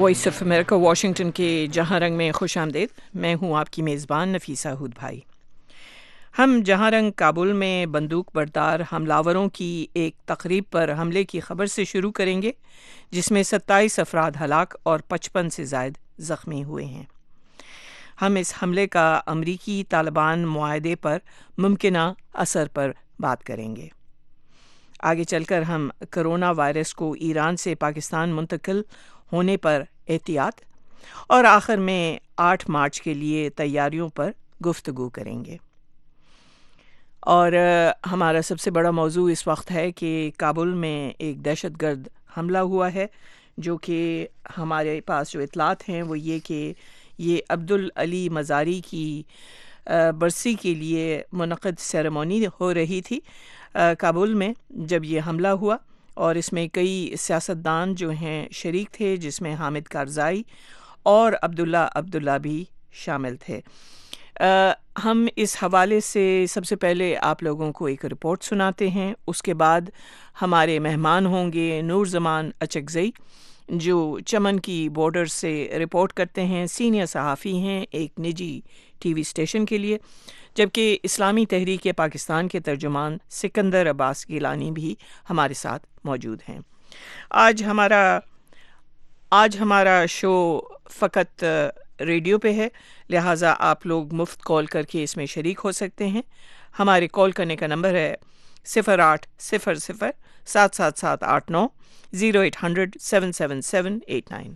Voice of America Washington کے جہاں رنگ میں خوش آمدید. میں ہوں آپ کی میزبان نفیسہ ہود بھائی. ہم جہاں رنگ کابل میں بندوق بردار حملاوروں کی ایک تقریب پر حملے کی خبر سے شروع کریں گے جس میں 27 افراد ہلاک اور 55 سے زائد زخمی ہوئے ہیں. ہم اس حملے کا امریکی طالبان معاہدے پر ممکنہ اثر پر بات کریں گے. آگے چل کر ہم کرونا وائرس کو ایران سے پاکستان منتقل ہونے پر احتیاط اور آخر میں 8 مارچ کے لیے تیاریوں پر گفتگو کریں گے. اور ہمارا سب سے بڑا موضوع اس وقت ہے کہ کابل میں ایک دہشت گرد حملہ ہوا ہے، جو کہ ہمارے پاس جو اطلاعات ہیں وہ یہ کہ یہ عبدالعلی مزاری کی برسی کے لیے منعقد سیریمونی ہو رہی تھی کابل میں جب یہ حملہ ہوا، اور اس میں کئی سیاستدان جو ہیں شریک تھے، جس میں حامد کارزائی اور عبداللہ بھی شامل تھے. ہم اس حوالے سے سب سے پہلے آپ لوگوں کو ایک رپورٹ سناتے ہیں. اس کے بعد ہمارے مہمان ہوں گے نور زمان اچکزئی، جو چمن کی بارڈر سے رپورٹ کرتے ہیں، سینئر صحافی ہیں ایک نجی ٹی وی اسٹیشن کے لیے، جبکہ اسلامی تحریک پاکستان کے ترجمان سکندر عباس گیلانی بھی ہمارے ساتھ موجود ہیں. آج ہمارا شو فقط ریڈیو پہ ہے، لہٰذا آپ لوگ مفت کال کر کے اس میں شریک ہو سکتے ہیں. ہمارے کال کرنے کا نمبر ہے 0800 7789 0800 777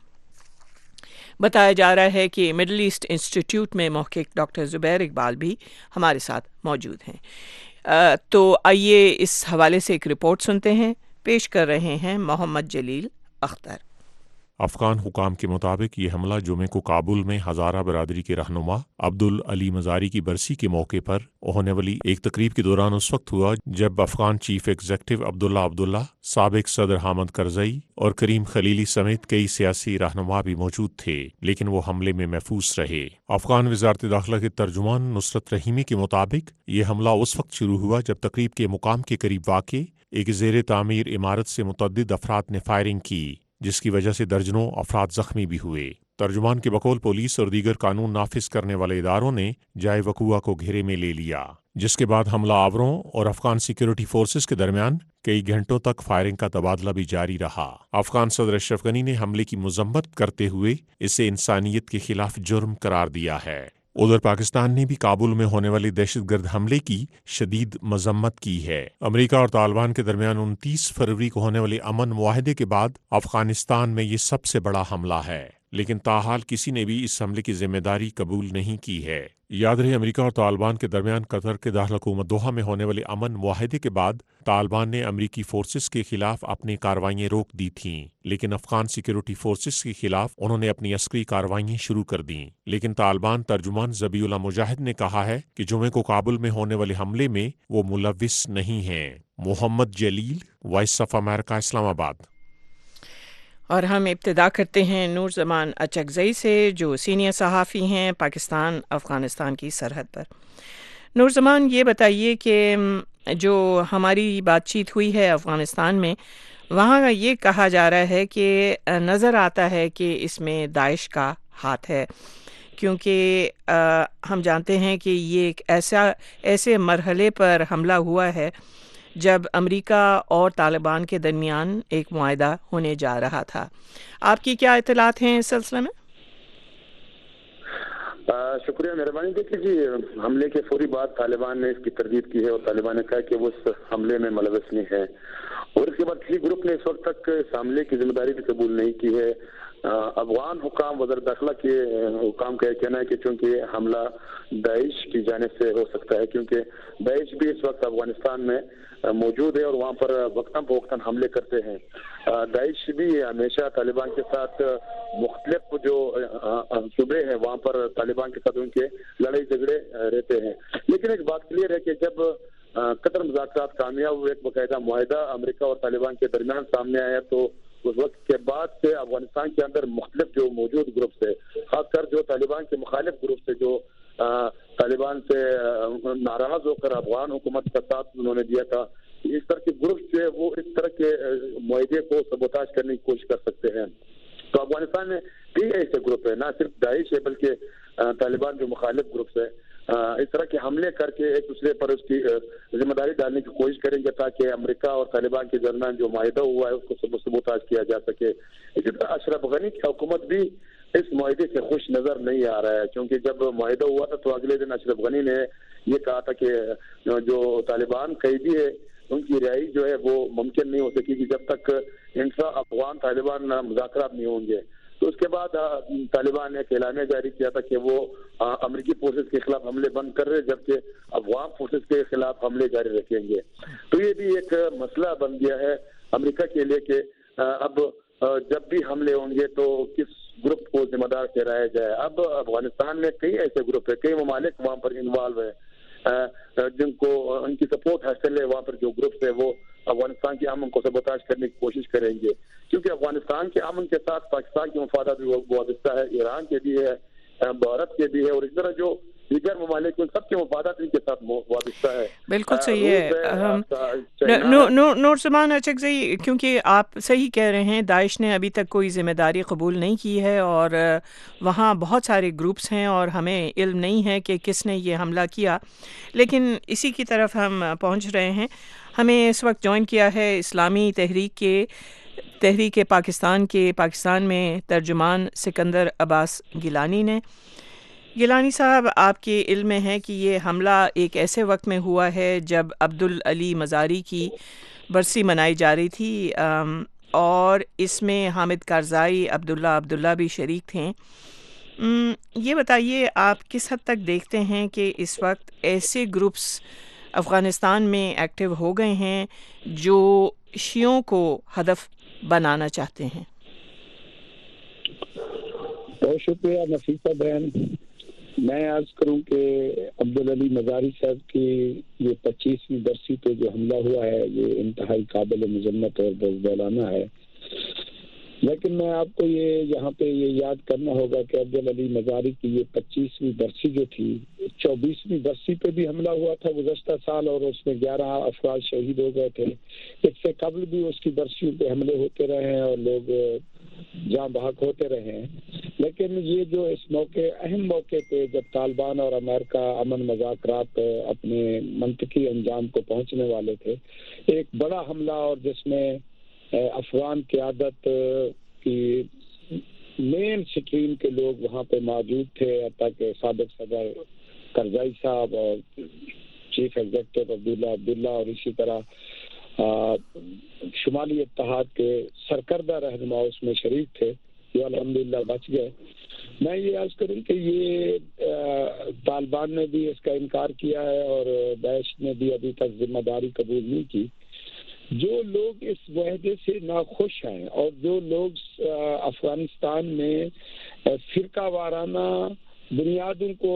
بتایا جا رہا ہے کہ مڈل ایسٹ انسٹیٹیوٹ میں محقق ڈاکٹر زبیر اقبال بھی ہمارے ساتھ موجود ہیں. تو آئیے اس حوالے سے ایک رپورٹ سنتے ہیں. پیش کر رہے ہیں محمد جلیل اختر. افغان حکام کے مطابق یہ حملہ جمعے کو کابل میں ہزارہ برادری کے رہنما عبدالعلی مزاری کی برسی کے موقع پر ہونے والی ایک تقریب کے دوران اس وقت ہوا جب افغان چیف ایگزیکٹو عبداللہ، سابق صدر حامد کرزئی اور کریم خلیلی سمیت کئی سیاسی رہنما بھی موجود تھے، لیکن وہ حملے میں محفوظ رہے. افغان وزارت داخلہ کے ترجمان نصرت رحیمی کے مطابق یہ حملہ اس وقت شروع ہوا جب تقریب کے مقام کے قریب واقع ایک زیر تعمیر عمارت سے متعدد افراد نے فائرنگ کی، جس کی وجہ سے درجنوں افراد زخمی بھی ہوئے. ترجمان کے بقول پولیس اور دیگر قانون نافذ کرنے والے اداروں نے جائے وقوع کو گھیرے میں لے لیا، جس کے بعد حملہ آوروں اور افغان سیکیورٹی فورسز کے درمیان کئی گھنٹوں تک فائرنگ کا تبادلہ بھی جاری رہا. افغان صدر اشرف غنی نے حملے کی مذمت کرتے ہوئے اسے انسانیت کے خلاف جرم قرار دیا ہے. ادھر پاکستان نے بھی کابل میں ہونے والے دہشت گرد حملے کی شدید مذمت کی ہے. امریکہ اور طالبان کے درمیان 29 فروری کو ہونے والے امن معاہدے کے بعد افغانستان میں یہ سب سے بڑا حملہ ہے، لیکن تاحال کسی نے بھی اس حملے کی ذمہ داری قبول نہیں کی ہے. یاد رہے امریکہ اور طالبان کے درمیان قطر کے دارالحکومت دوحہ میں ہونے والے امن معاہدے کے بعد طالبان نے امریکی فورسز کے خلاف اپنی کارروائیاں روک دی تھیں، لیکن افغان سیکیورٹی فورسز کے خلاف انہوں نے اپنی عسکری کارروائیاں شروع کر دیں. لیکن طالبان ترجمان ذبیح اللہ مجاہد نے کہا ہے کہ جمعے کو کابل میں ہونے والے حملے میں وہ ملوث نہیں ہیں. محمد جلیل، وائس آف امریکہ، اسلام آباد. اور ہم ابتدا کرتے ہیں نور زمان اچکزئی سے، جو سینئر صحافی ہیں پاکستان افغانستان کی سرحد پر. نور زمان، یہ بتائیے کہ جو ہماری بات چیت ہوئی ہے افغانستان میں، وہاں یہ کہا جا رہا ہے کہ نظر آتا ہے کہ اس میں داعش کا ہاتھ ہے، کیونکہ ہم جانتے ہیں کہ یہ ایک ایسے مرحلے پر حملہ ہوا ہے جب امریکہ اور طالبان کے درمیان ایک معاہدہ ہونے جا رہا تھا. آپ کی کیا اطلاعات ہیں اس سلسلے میں؟ شکریہ، مہربانی. دیکھیے جی، حملے کے فوری بعد طالبان نے اس کی تردید کی ہے اور طالبان نے کہا کہ وہ اس حملے میں ملوث نہیں ہے، اور اس کے بعد کسی گروپ نے اس وقت تک اس حملے کی ذمہ داری بھی قبول نہیں کی ہے. افغان حکام، وزارت داخلہ کے حکام کا یہ کہنا ہے کہ چونکہ حملہ داعش کی جانب سے ہو سکتا ہے، کیونکہ داعش بھی اس وقت افغانستان میں موجود ہے اور وہاں پر وقتاً فوقتاً حملے کرتے ہیں. داعش بھی ہمیشہ طالبان کے ساتھ مختلف جو صوبے ہیں وہاں پر طالبان کے ساتھ ان کے لڑائی جھگڑے رہتے ہیں. لیکن ایک بات کلیئر ہے کہ جب قطر مذاکرات کامیاب ہوئے، ایک باقاعدہ معاہدہ امریکہ اور طالبان کے درمیان سامنے آیا، تو اس وقت کے بعد سے افغانستان کے اندر مختلف جو موجود گروپ سے، خاص کر جو طالبان کے مخالف گروپ سے، جو طالبان سے ناراض ہو کر افغان حکومت کا ساتھ انہوں نے دیا تھا، اس طرح کے گروپ جو ہے وہ اس طرح کے معاہدے کو سبوتاژ کرنے کی کوشش کر سکتے ہیں. تو افغانستان نے کئی ایسے گروپ ہیں, نہ صرف داعش ہے بلکہ طالبان جو مخالف گروپس ہیں, اس طرح کے حملے کر کے ایک دوسرے پر اس کی ذمہ داری ڈالنے کی کوشش کریں گے تاکہ امریکہ اور طالبان کے درمیان جو معاہدہ ہوا ہے اس کو سبوتاژ کیا جا سکے. اسی طرح اشرف غنی کی حکومت بھی اس معاہدے سے خوش نظر نہیں آ رہا ہے, کیونکہ جب معاہدہ ہوا تھا تو اگلے دن اشرف غنی نے یہ کہا تھا کہ جو طالبان قیدی ہے ان کی رہائی جو ہے وہ ممکن نہیں ہو سکے گی جب تک انسا افغان طالبان مذاکرات نہیں ہوں گے. تو اس کے بعد طالبان نے ایک اعلامیہ جاری کیا تھا کہ وہ امریکی فورسز کے خلاف حملے بند کر رہے, جبکہ افغان فورسز کے خلاف حملے جاری رکھیں گے. تو یہ بھی ایک مسئلہ بن گیا ہے امریکہ کے لیے کہ اب جب بھی حملے ہوں گے تو کس گروپ کو ذمہ دار ٹھہرایا جائے. اب افغانستان میں کئی ایسے گروپ ہیں, کئی ممالک وہاں پر انوالو ہیں جن کو ان کی سپورٹ حاصل ہے. وہاں پر جو گروپس ہیں وہ افغانستان کے امن کو سبوتاژ کرنے کی کوشش کریں گے, کیونکہ افغانستان کے امن کے ساتھ پاکستان کے مفادات بھی وابستہ ہے, ایران کے بھی ہے, بھارت کے بھی ہے, اور اس طرح جو دیگر ممالک ان سب کے مفادات ان کے ساتھ وابستہ ہے. بالکل صحیح ہے نور زمان اچکزئی, کیونکہ آپ صحیح کہہ رہے ہیں, داعش نے ابھی تک کوئی ذمہ داری قبول نہیں کی ہے اور وہاں بہت سارے گروپس ہیں اور ہمیں علم نہیں ہے کہ کس نے یہ حملہ کیا, لیکن اسی کی طرف ہم پہنچ رہے ہیں. ہمیں اس وقت جوائن کیا ہے اسلامی تحریک پاکستان کے پاکستان میں ترجمان سکندر عباس گیلانی نے. گیلانی صاحب, آپ کے علم میں ہے کہ یہ حملہ ایک ایسے وقت میں ہوا ہے جب عبدالعلی مزاری کی برسی منائی جا رہی تھی اور اس میں حامد کارزائی, عبداللہ بھی شریک تھے. یہ بتائیے آپ کس حد تک دیکھتے ہیں کہ اس وقت ایسے گروپس افغانستان میں ایکٹیو ہو گئے ہیں جو شیعوں کو ہدف بنانا چاہتے ہیں؟ بہت شکریہ نفیسہ بہن. میں عرض کروں کہ عبدالعلی مزاری صاحب کی یہ 25ویں برسی پہ جو حملہ ہوا ہے یہ انتہائی قابل مذمت اور بزدلانہ ہے, لیکن میں آپ کو یہاں پہ یہ یاد کرنا ہوگا کہ عبدالعلی مزاری کی یہ 25ویں برسی جو تھی, 24ویں برسی پہ بھی حملہ ہوا تھا گزشتہ سال اور اس میں 11 افراد شہید ہو گئے تھے. اس سے قبل بھی اس کی برسیوں پہ حملے ہوتے رہے ہیں اور لوگ جاں بحق ہوتے رہے ہیں. لیکن یہ جو اس اہم موقع پہ جب طالبان اور امریکہ امن مذاکرات اپنے منطقی انجام کو پہنچنے والے تھے, ایک بڑا حملہ اور جس میں افغان قیادت کی مین سٹریم کے لوگ وہاں پہ موجود تھے, تاکہ سابق صدر کرزائی صاحب اور چیف ایگزیکٹو عبداللہ اور اسی طرح شمالی اتحاد کے سرکردہ رہنما اس میں شریک تھے, یہ الحمدللہ بچ گئے. میں یہ عرض کروں کہ یہ طالبان نے بھی اس کا انکار کیا ہے اور داعش نے بھی ابھی تک ذمہ داری قبول نہیں کی. جو لوگ اس معاہدے سے ناخوش ہیں اور جو لوگ افغانستان میں فرقہ وارانہ بنیادوں کو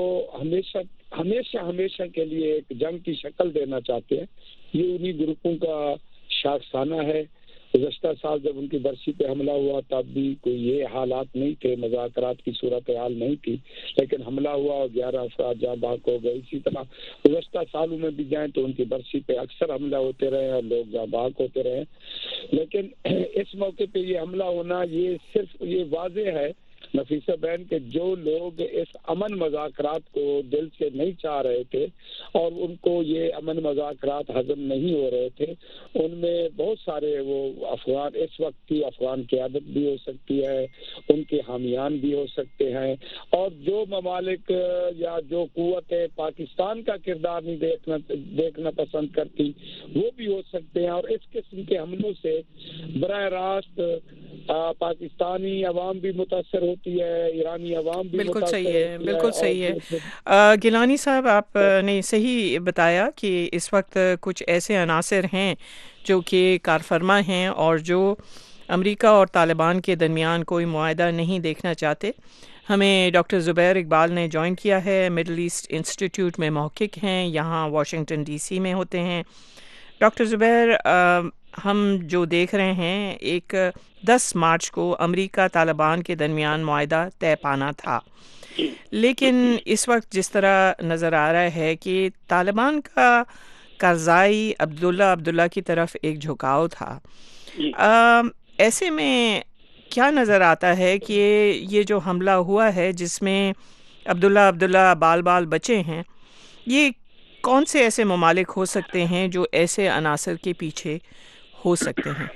ہمیشہ کے لیے ایک جنگ کی شکل دینا چاہتے ہیں, یہ انہی گروپوں کا شاخسانہ ہے. گزشتہ سال جب ان کی برسی پہ حملہ ہوا تب بھی کوئی یہ حالات نہیں تھے, مذاکرات کی صورتحال نہیں تھی, لیکن حملہ ہوا اور 11 افراد جاں بحق ہو گئے. اسی طرح گزشتہ سالوں میں بھی جائیں تو ان کی برسی پہ اکثر حملہ ہوتے رہے اور لوگ جاں بحق ہوتے رہے. لیکن اس موقع پہ یہ حملہ ہونا یہ صرف یہ واضح ہے نفیسہ بہن کہ جو لوگ اس امن مذاکرات کو دل سے نہیں چاہ رہے تھے اور ان کو یہ امن مذاکرات ہضم نہیں ہو رہے تھے, ان میں بہت سارے وہ افغان اس وقت کی افغان قیادت بھی ہو سکتی ہے, ان کے حامیان بھی ہو سکتے ہیں, اور جو ممالک یا جو قوتیں پاکستان کا کردار نہیں دیکھنا پسند کرتی وہ بھی ہو سکتے ہیں. اور اس قسم کے حملوں سے براہ راست پاکستانی عوام بھی متاثر ہوتی ہے, ایرانی عوام بھی بالکل متاثر صحیح ہے, ہوتی بالکل صحیح ہے. گیلانی صاحب آپ نے صحیح بتایا کہ اس وقت کچھ ایسے عناصر ہیں جو کہ کارفرما ہیں اور جو امریکہ اور طالبان کے درمیان کوئی معاہدہ نہیں دیکھنا چاہتے. ہمیں ڈاکٹر زبیر اقبال نے جوائن کیا ہے, مڈل ایسٹ انسٹیٹیوٹ میں محقق ہیں, یہاں واشنگٹن ڈی سی میں ہوتے ہیں. ڈاکٹر زبیر, ہم جو دیکھ رہے ہیں ایک 10 مارچ کو امریکہ طالبان کے درمیان معاہدہ طے پانا تھا, لیکن اس وقت جس طرح نظر آ رہا ہے کہ طالبان کا کرزائی عبداللہ کی طرف ایک جھکاؤ تھا. ایسے میں کیا نظر آتا ہے کہ یہ جو حملہ ہوا ہے جس میں عبداللہ بال بچے ہیں، یہ کون سے ایسے ممالک ہو سکتے ہیں جو ایسے عناصر کے پیچھے ہو سکتے ہیں؟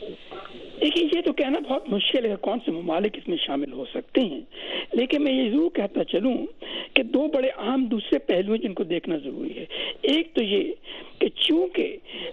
دیکھیے یہ تو کہنا بہت مشکل ہے کون سے ممالک اس میں شامل ہو سکتے ہیں، لیکن میں یہ ضرور کہتا چلوں کہ دو بڑے اہم دوسرے پہلو ہیں جن کو دیکھنا ضروری ہے۔ ایک تو یہ کہ چونکہ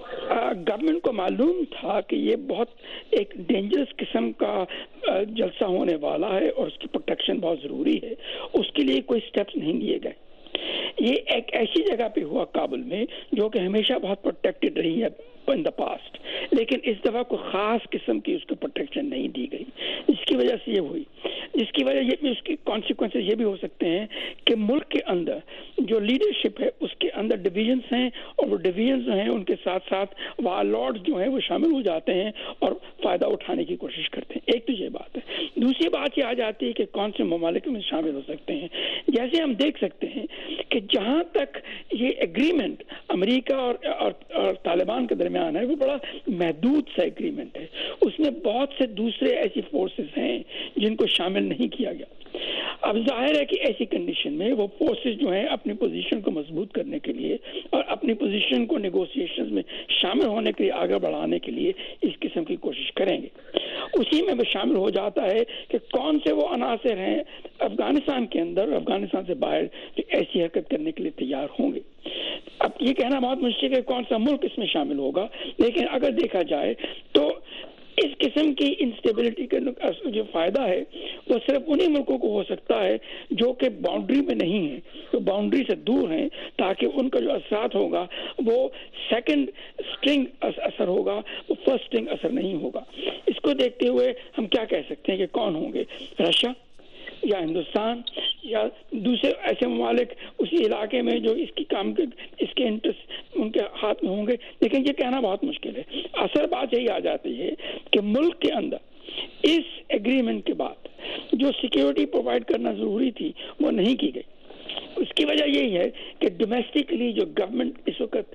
گورنمنٹ کو معلوم تھا کہ یہ بہت ایک ڈینجرس قسم کا جلسہ ہونے والا ہے اور اس کی پروٹیکشن بہت ضروری ہے، اس کے لیے کوئی سٹیپس نہیں لیے گئے۔ یہ ایک ایسی جگہ پہ ہوا کابل میں جو کہ ہمیشہ بہت پروٹیکٹڈ رہی ہے ان دا پاسٹ، لیکن اس دفعہ کوئی خاص قسم کی اس کو پروٹیکشن نہیں دی گئی، جس کی وجہ سے یہ ہوئی، جس کی وجہ یہ بھی اس کی کانسیکوینسز یہ بھی ہو سکتے ہیں کہ ملک کے اندر جو لیڈرشپ ہے اس کے اندر ڈویژنس ہیں، اور وہ ڈویژنس جو ہیں ان کے ساتھ ساتھ وارلارڈز جو ہیں وہ شامل ہو جاتے ہیں اور فائدہ اٹھانے کی کوشش کرتے ہیں۔ ایک تو یہ بات ہے۔ دوسری بات یہ آ جاتی ہے کہ کون سے ممالک میں شامل ہو سکتے ہیں۔ جیسے ہم دیکھ سکتے ہیں کہ جہاں تک یہ ایگریمنٹ امریکہ اور طالبان کے درمیان ہے وہ بڑا محدود سا ایگریمنٹ ہے، اس میں بہت سے دوسرے ایسی فورسز ہیں جن کو شامل نہیں کیا گیا۔ اب ظاہر ہے کہ ایسی کنڈیشن میں وہ فورسز جو ہیں اپنی پوزیشن کو مضبوط کرنے کے لیے اور اپنی پوزیشن کو نیگوسیشنز میں شامل ہونے کے لیے آگے بڑھانے کے لیے اس قسم کی کوشش کریں گے۔ اسی میں وہ شامل ہو جاتا ہے کہ کون سے وہ عناصر ہیں افغانستان کے اندر اور افغانستان سے باہر جو ایسی حرکت کرنے کے لیے تیار ہوں گے۔ اب یہ کہنا بہت مشکل ہے کون سا ملک اس میں شامل ہوگا، لیکن اگر دیکھا جائے تو اس قسم کی انسٹیبلٹی کا جو فائدہ ہے وہ صرف انہی ملکوں کو ہو سکتا ہے جو کہ باؤنڈری میں نہیں ہیں، جو باؤنڈری سے دور ہیں، تاکہ ان کا جو اثرات ہوگا وہ سیکنڈ سٹرنگ اثر ہوگا، وہ فرسٹ سٹرنگ اثر نہیں ہوگا۔ اس کو دیکھتے ہوئے ہم کیا کہہ سکتے ہیں کہ کون ہوں گے، رشیا یا ہندوستان یا دوسرے ایسے ممالک اسی علاقے میں جو اس کے انٹرسٹ ان کے ہاتھ میں ہوں گے، لیکن یہ کہنا بہت مشکل ہے۔ اصل بات یہی آ جاتی ہے کہ ملک کے اندر اس ایگریمنٹ کے بعد جو سیکیورٹی پرووائڈ کرنا ضروری تھی وہ نہیں کی گئی۔ اس کی وجہ یہی ہے کہ ڈومیسٹکلی جو گورنمنٹ اس وقت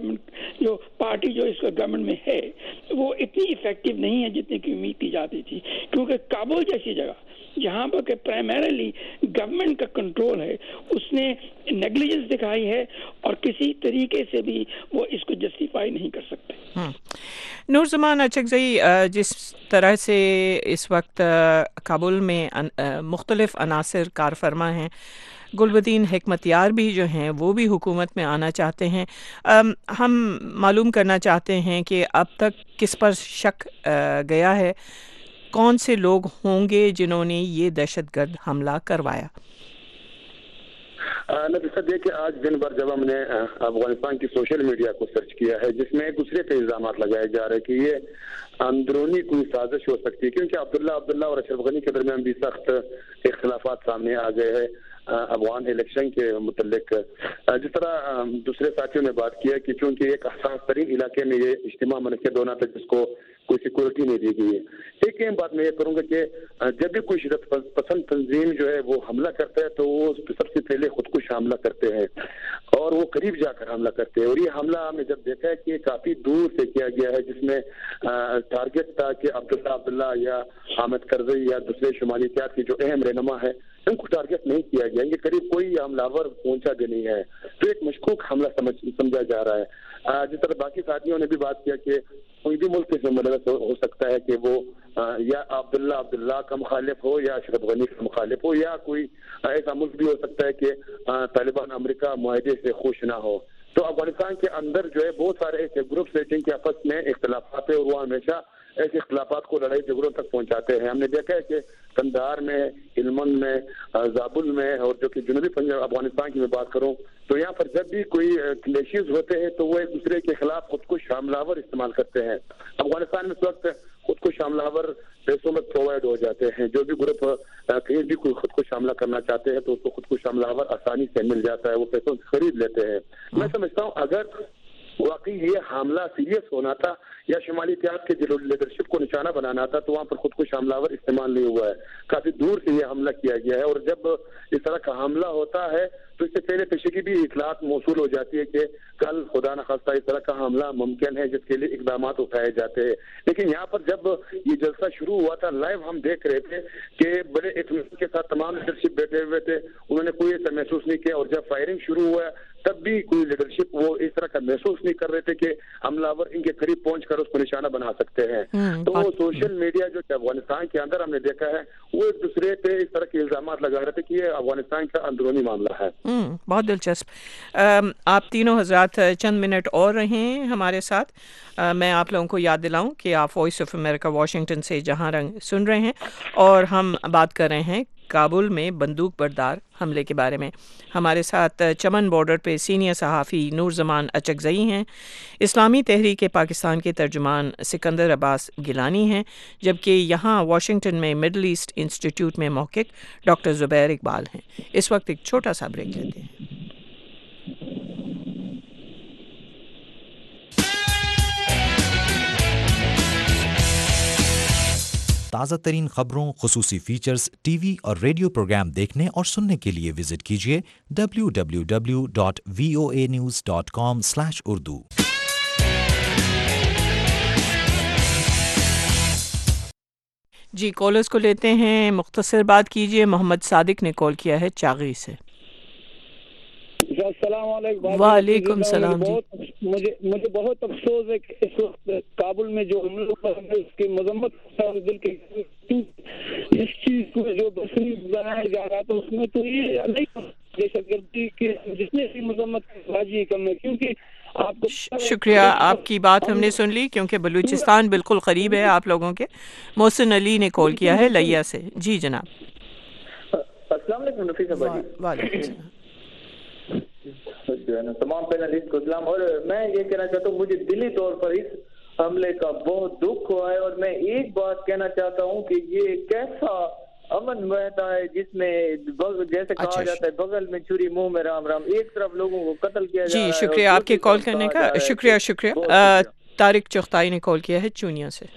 جو پارٹی جو اس وقت گورنمنٹ میں ہے وہ اتنی افیکٹو نہیں ہے جتنی کی امید کی جاتی تھی، کیونکہ کابل جیسی جگہ جہاں پر کہ پرائمریلی گورنمنٹ کا کنٹرول ہے اس نے نیگلیجنس دکھائی ہے اور کسی طریقے سے بھی وہ اس کو جسٹیفائی نہیں کر سکتے۔ نور زمان اچکزئی، جس طرح سے اس وقت کابل میں مختلف عناصر کار فرما ہیں، گلبدین حکمتیار بھی جو ہیں وہ بھی حکومت میں آنا چاہتے ہیں، ہم معلوم کرنا چاہتے ہیں کہ اب تک کس پر شک گیا ہے، کون سے لوگ ہوں گے جنہوں نے یہ دہشت گرد حملہ کروایا؟ نفیسہ دیکھیں آج دن بھر جب ہم نے افغانستان کی سوشل میڈیا کو سرچ کیا ہے جس میں ایک دوسرے پہ الزامات لگائے جا رہے ہیں کہ یہ اندرونی کوئی سازش ہو سکتی ہے، کیونکہ عبداللہ اور اشرف غنی کے درمیان بھی سخت اختلافات سامنے آ گئے ہیں افغان الیکشن کے متعلق۔ جس طرح دوسرے ساتھیوں نے بات کیا کہ چونکہ ایک حساس ترین علاقے میں یہ اجتماع منعقد ہونا تھا جس کو کوئی سیکورٹی نہیں دی گئی ہے۔ ایک اہم بات میں یہ کروں گا کہ جب بھی کوئی شدت پسند تنظیم جو ہے وہ حملہ کرتا ہے تو وہ سب سے پہلے خود کش حملہ کرتے ہیں اور وہ قریب جا کر حملہ کرتے ہیں، اور یہ حملہ ہم نے جب دیکھا ہے کہ کافی دور سے کیا گیا ہے جس میں ٹارگٹ تھا کہ عبداللہ یا حامد کرزئی یا دوسرے شمالی اتحاد کے جو اہم رہنما ہے ان کو ٹارگٹ نہیں کیا گیا، یہ قریب کوئی حملہ آور پہنچا بھی نہیں ہے، تو ایک مشکوک حملہ سمجھا جا رہا ہے۔ جس طرح باقی ساتھیوں نے بھی بات کیا کہ کوئی بھی ملک سے ملوث ہو سکتا ہے کہ وہ یا عبداللہ کا مخالف ہو یا اشرف غنی کا مخالف ہو، یا کوئی ایسا ملک بھی ہو سکتا ہے کہ طالبان امریکہ معاہدے سے خوش نہ ہو۔ تو افغانستان کے اندر جو ہے بہت سارے ایسے گروپس ہیں جن کے آپس میں اختلافات ہیں اور وہ ہمیشہ ایسے اختلافات کو لڑائی جھگڑوں تک پہنچاتے ہیں۔ ہم نے دیکھا ہے کہ قندھار میں، ہلمند میں، زابل میں اور جو کہ جنوبی پنجاب افغانستان کی میں بات کروں تو یہاں پر جب بھی کوئی کلیشز ہوتے ہیں تو وہ ایک دوسرے کے خلاف خود کو حملہ آور استعمال کرتے ہیں۔ افغانستان میں اس وقت خود کو حملہ آور پیسوں میں پرووائڈ ہو جاتے ہیں، جو بھی گروپ کہیں بھی کوئی خود کو حملہ کرنا چاہتے ہیں تو اس کو خود کو حملہ آور آسانی سے مل جاتا ہے، وہ پیسوں سے خرید لیتے ہیں۔ میں سمجھتا ہوں اگر واقعی یہ حملہ سیریس ہونا تھا یا شمالی اتحاد کے جو لیڈرشپ کو نشانہ بنانا تھا، تو وہاں پر خودکش حملہ آور استعمال نہیں ہوا ہے، کافی دور سے یہ حملہ کیا گیا ہے. اور جب اس طرح کا حملہ ہوتا ہے تو اس سے پہلے پیشگی بھی اطلاعات موصول ہو جاتی ہے کہ کل خدا نخواستہ اس طرح کا حملہ ممکن ہے، جس کے لیے اقدامات اٹھائے جاتے ہیں. لیکن یہاں پر جب یہ جلسہ شروع ہوا تھا لائیو ہم دیکھ رہے تھے کہ بڑے اطمینان کے ساتھ تمام لیڈرشپ بیٹھے ہوئے تھے، انہوں نے کوئی ایسا محسوس نہیں کیا. اور جب فائرنگ شروع ہوا تب بھی کوئی لیڈرشپ وہ اس طرح کا محسوس نہیں کر رہے تھے کہ حملہ آور ان کے قریب پہنچ کر اس کو نشانہ بنا سکتے ہیں. تو سوشل میڈیا جو افغانستان کے اندر ہم نے دیکھا ہے وہ ایک دوسرے پہ اس طرح کے الزامات لگا رہے تھے کہ یہ افغانستان کا اندرونی معاملہ ہے. بہت دلچسپ. آپ تینوں حضرات چند منٹ اور رہیں ہمارے ساتھ. میں آپ لوگوں کو یاد دلاؤں کہ آپ وائس آف امریکہ واشنگٹن سے جہاں رنگ سن رہے ہیں اور ہم بات کر رہے ہیں کابل میں بندوق بردار حملے کے بارے میں. ہمارے ساتھ چمن بارڈر پہ سینئر صحافی نور زمان اچکزئی ہیں، اسلامی تحریک پاکستان کے ترجمان سکندر عباس گیلانی ہیں، جبکہ یہاں واشنگٹن میں مڈل ایسٹ انسٹیٹیوٹ میں محقق ڈاکٹر زبیر اقبال ہیں. اس وقت ایک چھوٹا سا بریک لیتے ہیں. تازہ ترین خبروں، خصوصی فیچرز، ٹی وی اور ریڈیو پروگرام دیکھنے اور سننے کے لیے وزٹ کیجیے www.voanews.com/urdu. جی کالرز کو لیتے ہیں. مختصر بات کیجیے. محمد صادق نے کال کیا ہے چاغی سے. السلام علیکم. وعلیکم السلام. جی مجھے بہت افسوس ہے کہ اس وقت کابل میں جو حملہ ہوا ہے اس کی مذمت دل کے اس چیز کو جو بصری بنایا جا رہا تھا اس میں تو یہ نہیں دہشت گردی کے جتنے بھی مذمت راضی کم ہے، کیونکہ آپ کو شکریہ. آپ کی بات ہم نے سن لی کیونکہ بلوچستان بالکل قریب ہے آپ لوگوں کے. محسن علی نے کال کیا ہے لیا سے. جی جناب. السلام علیکم نفیسہ بھائی. وعلیکم السلام. تمام پینلسٹ کو سلام. اور میں یہ کہنا چاہتا ہوں مجھے دلی طور پر اس حملے کا بہت دکھ ہوا ہے، اور میں ایک بات کہنا چاہتا ہوں کہ یہ کیسا امن معاہدہ ہے جس میں جیسے کہا جاتا ہے بغل میں چھری منہ میں رام رام، ایک طرف لوگوں کو قتل کیا جا رہا ہے. جی شکریہ آپ کے کال کرنے کا. شکریہ. طارق چغتائی نے کال کیا ہے چونیا سے.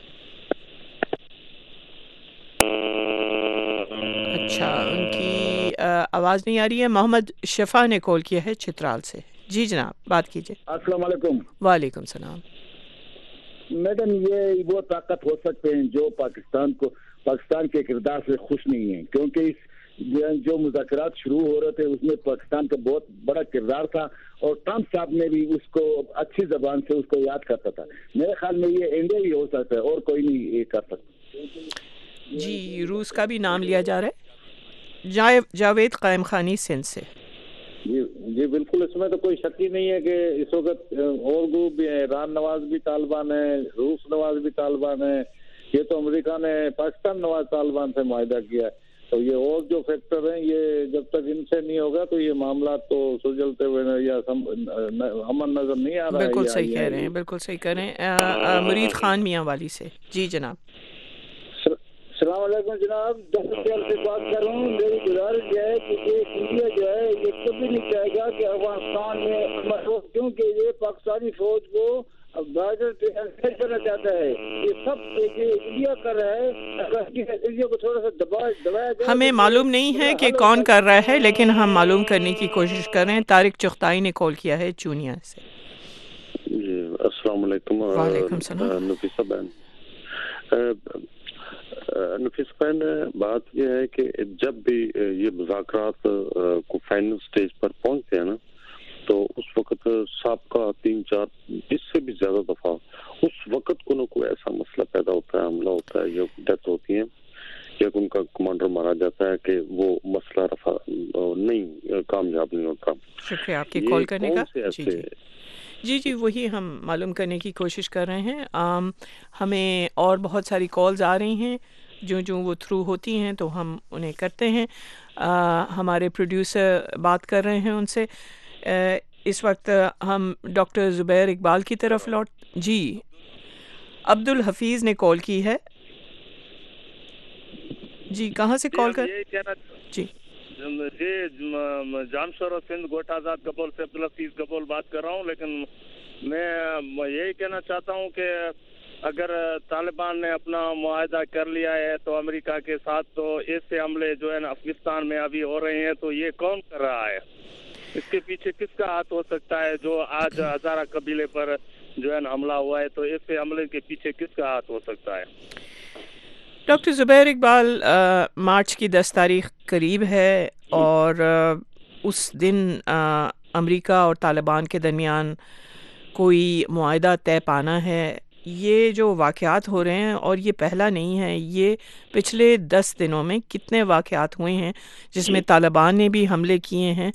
اچھا ان کی آواز نہیں آ رہی ہے. محمد شفا نے کال کیا ہے چترال سے. جی جناب بات کیجیے. السلام علیکم. وعلیکم السلام. میڈم یہ وہ طاقت ہو سکتے ہیں جو پاکستان کے کردار سے خوش نہیں ہیں، کیونکہ جو مذاکرات شروع ہو رہے تھے اس میں پاکستان کا بہت بڑا کردار تھا، اور ٹرمپ صاحب نے بھی اس کو اچھی زبان سے اس کو یاد کرتا تھا. میرے خیال میں یہ انڈیا ہی ہو سکتا ہے اور کوئی نہیں یہ کر سکتا. جی روس کا بھی نام لیا جا رہا ہے. جاوید قائم خانی سندھ سے. جی بالکل، اس میں تو کوئی شک ہی نہیں ہے کہ اس وقت اور گروپ بھی ہیں. ایران نواز بھی طالبان ہے، روس نواز بھی طالبان ہے. یہ تو امریکہ نے پاکستان نواز طالبان سے معاہدہ کیا ہے. تو یہ اور جو فیکٹر ہیں یہ جب تک ان سے نہیں ہوگا تو یہ معاملات تو سلجھتے ہوئے یا امن نظر نہیں آ رہا ہے. بالکل صحیح کہہ رہے ہیں، بالکل صحیح کہہ رہے ہیں. مرید خان میاں والی سے. جی جناب. السلام علیکم جناب. ڈاکٹر سے بات کر رہا ہوں. میری گزارش یہ ہے کہ انڈیا جو ہے یہ کبھی نہیں چاہے گا کہ افغانستان میں کیونکہ یہ پاکستانی فوج کو بارڈر پہ کرنا چاہتا ہے. یہ سب انڈیا کر رہا ہے. انڈیا کو تھوڑا سا دبایا جائے. ہمیں معلوم نہیں ہے کہ کون کر رہا ہے لیکن ہم معلوم کرنے کی کوشش کر رہے ہیں. طارق چغتائی نے کال کیا ہے چونیا سے. جی السلام علیکم. وعلیکم السلام. نفیسہ بہن بات یہ ہے کہ جب بھی یہ مذاکرات کو فائنل سٹیج پر پہنچتے ہیں نا تو اس وقت سابقہ 3-4 اس سے بھی زیادہ دفعہ اس وقت کو نہ کوئی ایسا مسئلہ پیدا ہوتا ہے، حملہ ہوتا ہے یا ڈیتھ ہوتی ہے یا ان کا کمانڈر مارا جاتا ہے کہ وہ مسئلہ رفع نہیں کامیاب نہیں ہوتا. شکریہ آپ کے کال کرنے کا. جی وہی ہم معلوم کرنے کی کوشش کر رہے ہیں. ہمیں اور بہت ساری کالز آ رہی ہیں جو وہ تھرو ہوتی ہیں تو ہم انہیں کرتے ہیں. ہمارے پروڈیوسر بات کر رہے ہیں ان سے. اس وقت ہم ڈاکٹر زبیر اقبال کی طرف لوٹ. جی عبد الحفیظ نے کال کی ہے. جی کہاں سے کال کر. جی جانشور سندھ گوٹھ آزاد گبول سے عبدالحفیظ گبول بات کر رہا ہوں. لیکن میں یہی کہنا چاہتا ہوں کہ اگر طالبان نے اپنا معاہدہ کر لیا ہے تو امریکہ کے ساتھ، تو ایسے حملے جو ہے نا افغانستان میں ابھی ہو رہے ہیں، تو یہ کون کر رہا ہے؟ اس کے پیچھے کس کا ہاتھ ہو سکتا ہے؟ جو آج ہزارہ قبیلے پر جو ہے نا حملہ ہوا ہے، تو ایسے حملے کے پیچھے کس کا ہاتھ ہو سکتا ہے؟ ڈاکٹر زبیر اقبال، مارچ کی 10 تاریخ قریب ہے اور اس دن امریکہ اور طالبان کے درمیان کوئی معاہدہ طے پانا ہے. یہ جو واقعات ہو رہے ہیں، اور یہ پہلا نہیں ہے، یہ پچھلے 10 دنوں میں کتنے واقعات ہوئے ہیں جس میں طالبان نے بھی حملے کیے ہیں،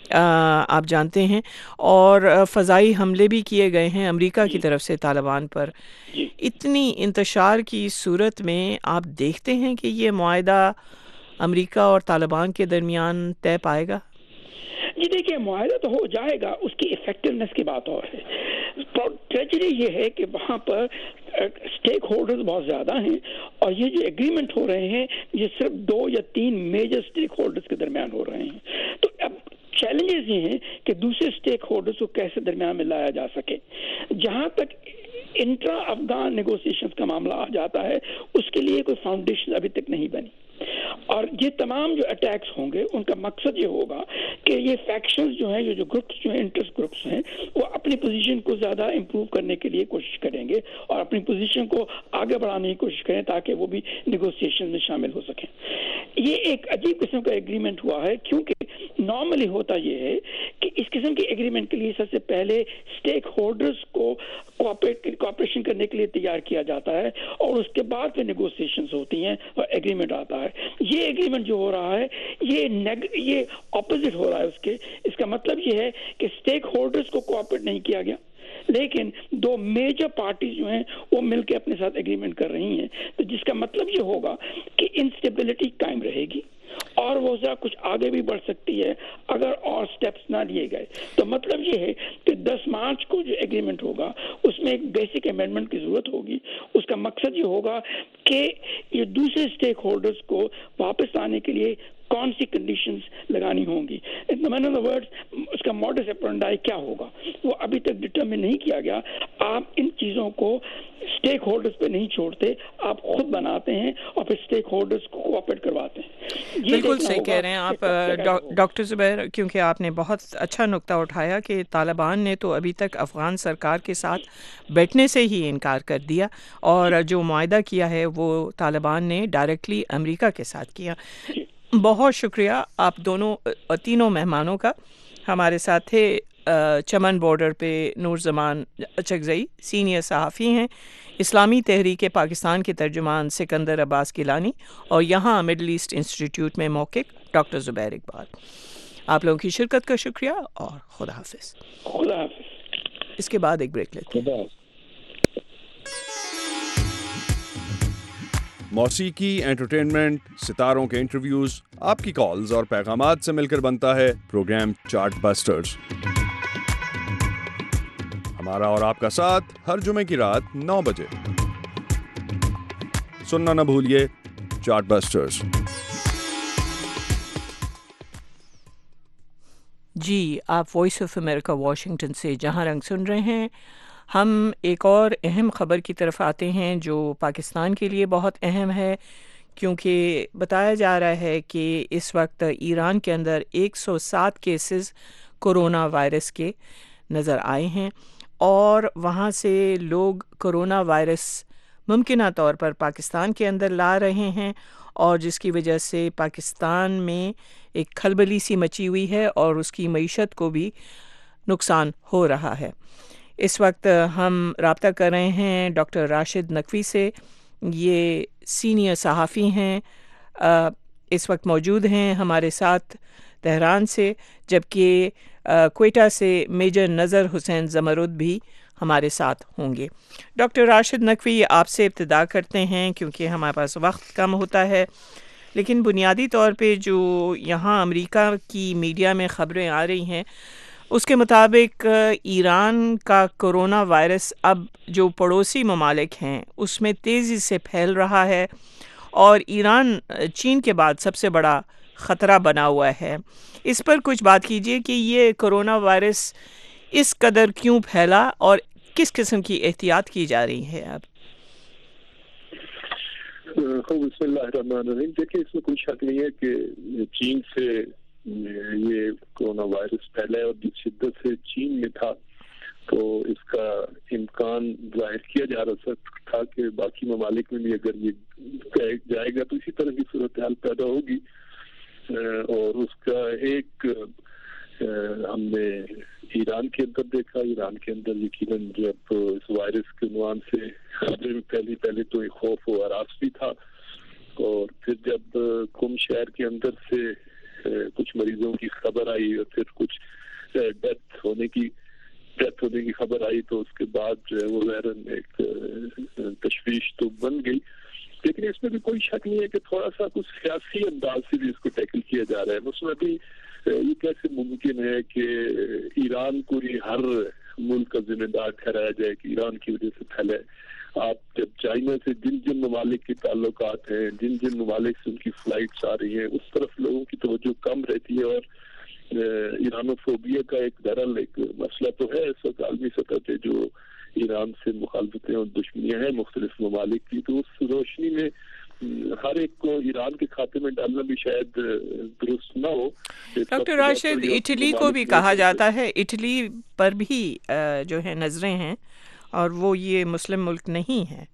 آپ جانتے ہیں، اور فضائی حملے بھی کیے گئے ہیں امریکہ کی طرف سے طالبان پر. اتنی انتشار کی صورت میں آپ دیکھتے ہیں کہ یہ معاہدہ امریکہ اور طالبان کے درمیان طے پائے گا؟ جی دیکھیے، معاہدہ تو ہو جائے گا، اس کی افیکٹونیس کی بات اور ہے. ٹریجڈی یہ ہے کہ وہاں پر اسٹیک ہولڈرز بہت زیادہ ہیں، اور یہ جو ایگریمنٹ ہو رہے ہیں یہ صرف 2 یا 3 میجر اسٹیک ہولڈرز کے درمیان ہو رہے ہیں. تو اب چیلنجز یہ ہیں کہ دوسرے اسٹیک ہولڈرز کو کیسے درمیان میں لایا جا سکے. جہاں تک انٹرا افغان نیگوسیشنز کا معاملہ آ جاتا ہے، اس کے لیے کوئی فاؤنڈیشن ابھی تک نہیں بنی، اور یہ تمام جو اٹیکس ہوں گے ان کا مقصد یہ ہوگا کہ یہ فیکشنز جو ہیں، جو گروپس جو ہیں، انٹرسٹ گروپس ہیں، وہ اپنی پوزیشن کو زیادہ امپروو کرنے کے لیے کوشش کریں گے اور اپنی پوزیشن کو آگے بڑھانے کی کوشش کریں تاکہ وہ بھی نیگوسیشن میں شامل ہو سکیں. یہ ایک عجیب قسم کا ایگریمنٹ ہوا ہے، کیونکہ نارملی ہوتا یہ ہے کہ اس قسم کے ایگریمنٹ کے لیے سب سے پہلے اسٹیک ہولڈرز کو کوآپریشن کرنے کے لیے تیار کیا جاتا ہے، اور اس کے بعد پھر نیگوسیشنز ہوتی ہیں اور ایگریمنٹ آتا ہے. یہ ایگریمنٹ جو ہو رہا ہے یہ اپوزٹ ہو رہا ہے. اس کا مطلب یہ ہے کہ اسٹیک ہولڈرز کو کوآپریٹ نہیں کیا گیا، لیکن 2 میجر پارٹیز جو ہیں وہ مل کے اپنے ساتھ ایگریمنٹ کر رہی ہیں. تو جس کا مطلب یہ ہوگا کہ انسٹیبلٹی قائم رہے گی، اور وہ ذرا کچھ آگے بھی بڑھ سکتی ہے اگر اور سٹیپس نہ لیے گئے. تو مطلب یہ ہے کہ 10 مارچ کو جو ایگریمنٹ ہوگا اس میں ایک بیسک امینڈمنٹ کی ضرورت ہوگی. اس کا مقصد یہ ہوگا کہ یہ دوسرے اسٹیک ہولڈرز کو واپس آنے کے لیے کون سی کنڈیشنز لگانی ہوں گی. اس کا موڈس اپرنڈائی کیا ہوگا وہ ابھی تک ڈٹرمن نہیں کیا گیا. آپ ان چیزوں کو اسٹیک ہولڈرز پہ نہیں چھوڑتے، آپ خود بناتے ہیں اور پھر اسٹیک ہولڈرز کو کوآپریٹ کرواتے ہیں. بالکل صحیح کہہ رہے ہیں آپ ڈاکٹر زبیر، کیونکہ آپ نے بہت اچھا نقطہ اٹھایا کہ طالبان نے تو ابھی تک افغان سرکار کے ساتھ بیٹھنے سے ہی انکار کر دیا، اور جو معاہدہ کیا ہے وہ طالبان نے ڈائریکٹلی امریکہ کے ساتھ کیا. بہت شکریہ آپ تینوں مہمانوں کا. ہمارے ساتھ تھے چمن بارڈر پہ نور زمان اچکزئی، سینئر صحافی ہیں، اسلامی تحریک پاکستان کے ترجمان سکندر عباس گیلانی، اور یہاں مڈل ایسٹ انسٹیٹیوٹ میں موقع ڈاکٹر زبیر اقبال. آپ لوگوں کی شرکت کا شکریہ اور خدا حافظ. خدا حافظ. اس کے بعد ایک بریک لیتے ہیں. موسیقی، انٹرٹینمنٹ، ستاروں کے انٹرویوز، آپ کی کالز اور پیغامات سے مل کر بنتا ہے پروگرام چارٹ بسٹرز. ہمارا اور آپ کا ساتھ ہر جمعے کی رات 9 بجے. سننا نہ بھولیے چارٹ بسٹرز. جی، آپ وائس آف امریکہ واشنگٹن سے جہاں رنگ سن رہے ہیں. ہم ایک اور اہم خبر کی طرف آتے ہیں جو پاکستان کے لیے بہت اہم ہے، کیونکہ بتایا جا رہا ہے کہ اس وقت ایران کے اندر 107 کیسز کرونا وائرس کے نظر آئے ہیں، اور وہاں سے لوگ کرونا وائرس ممکنہ طور پر پاکستان کے اندر لا رہے ہیں، اور جس کی وجہ سے پاکستان میں ایک کھلبلی سی مچی ہوئی ہے اور اس کی معیشت کو بھی نقصان ہو رہا ہے. اس وقت ہم رابطہ کر رہے ہیں ڈاکٹر راشد نقوی سے. یہ سینئر صحافی ہیں، اس وقت موجود ہیں ہمارے ساتھ تہران سے، جبکہ کوئٹہ سے میجر نظر حسین زمرد بھی ہمارے ساتھ ہوں گے. ڈاکٹر راشد نقوی، آپ سے ابتدا کرتے ہیں کیونکہ ہمارے پاس وقت کم ہوتا ہے، لیکن بنیادی طور پہ جو یہاں امریکہ کی میڈیا میں خبریں آ رہی ہیں اس کے مطابق ایران کا کرونا وائرس اب جو پڑوسی ممالک ہیں اس میں تیزی سے پھیل رہا ہے، اور ایران چین کے بعد سب سے بڑا خطرہ بنا ہوا ہے. اس پر کچھ بات کیجیے کہ یہ کرونا وائرس اس قدر کیوں پھیلا اور کس قسم کی احتیاط کی جا رہی ہے اب؟ بسم اللہ الرحمن الرحیم. دیکھیں اس میں کوئی شک نہیں ہے کہ چین سے یہ کورونا وائرس پھیلا ہے اور جس شدت سے چین میں تھا تو اس کا امکان ظاہر کیا جا رہا تھا کہ باقی ممالک میں بھی اگر یہ جائے گا تو اسی طرح کی صورتحال پیدا ہوگی. اور اس کا ایک ہم نے ایران کے اندر دیکھا. ایران کے اندر یقیناً جب اس وائرس کے عنوان سے خبریں میں پہلے تو ایک خوف و ہراس بھی تھا, اور پھر جب قم شہر کے اندر سے کچھ مریضوں کی خبر آئی اور پھر کچھ ڈیتھ ہونے کی خبر آئی تو اس کے بعد جو ہے وہ ظاہراً ایک تشویش تو بن گئی. لیکن اس میں بھی کوئی شک نہیں ہے کہ تھوڑا سا کچھ سیاسی انداز سے بھی اس کو ٹیکل کیا جا رہا ہے. اس میں بھی یہ کیسے ممکن ہے کہ ایران کو ہی ہر ملک کا ذمہ دار ٹھہرایا جائے کہ ایران کی وجہ سے پھیلے. آپ جب چائنا سے جن ممالک کے تعلقات ہیں, جن ممالک سے ان کی فلائٹس آ رہی ہیں, اس طرف لوگوں کی توجہ کم رہتی ہے. اور ایرانوفوبیا کا ایک درل ایک مسئلہ تو ہے اس وقت عالمی سطح پہ, جو ایران سے مخالفتیں اور دشمنیاں ہیں مختلف ممالک کی. تو اس روشنی میں ہر ایک کو ایران کے کھاتے میں ڈالنا بھی شاید درست نہ ہو. ڈاکٹر راشد, اٹلی کو بھی کہا جاتا ہے, اٹلی پر بھی جو ہے نظریں ہیں اور وہ یہ مسلم ملک نہیں ہے.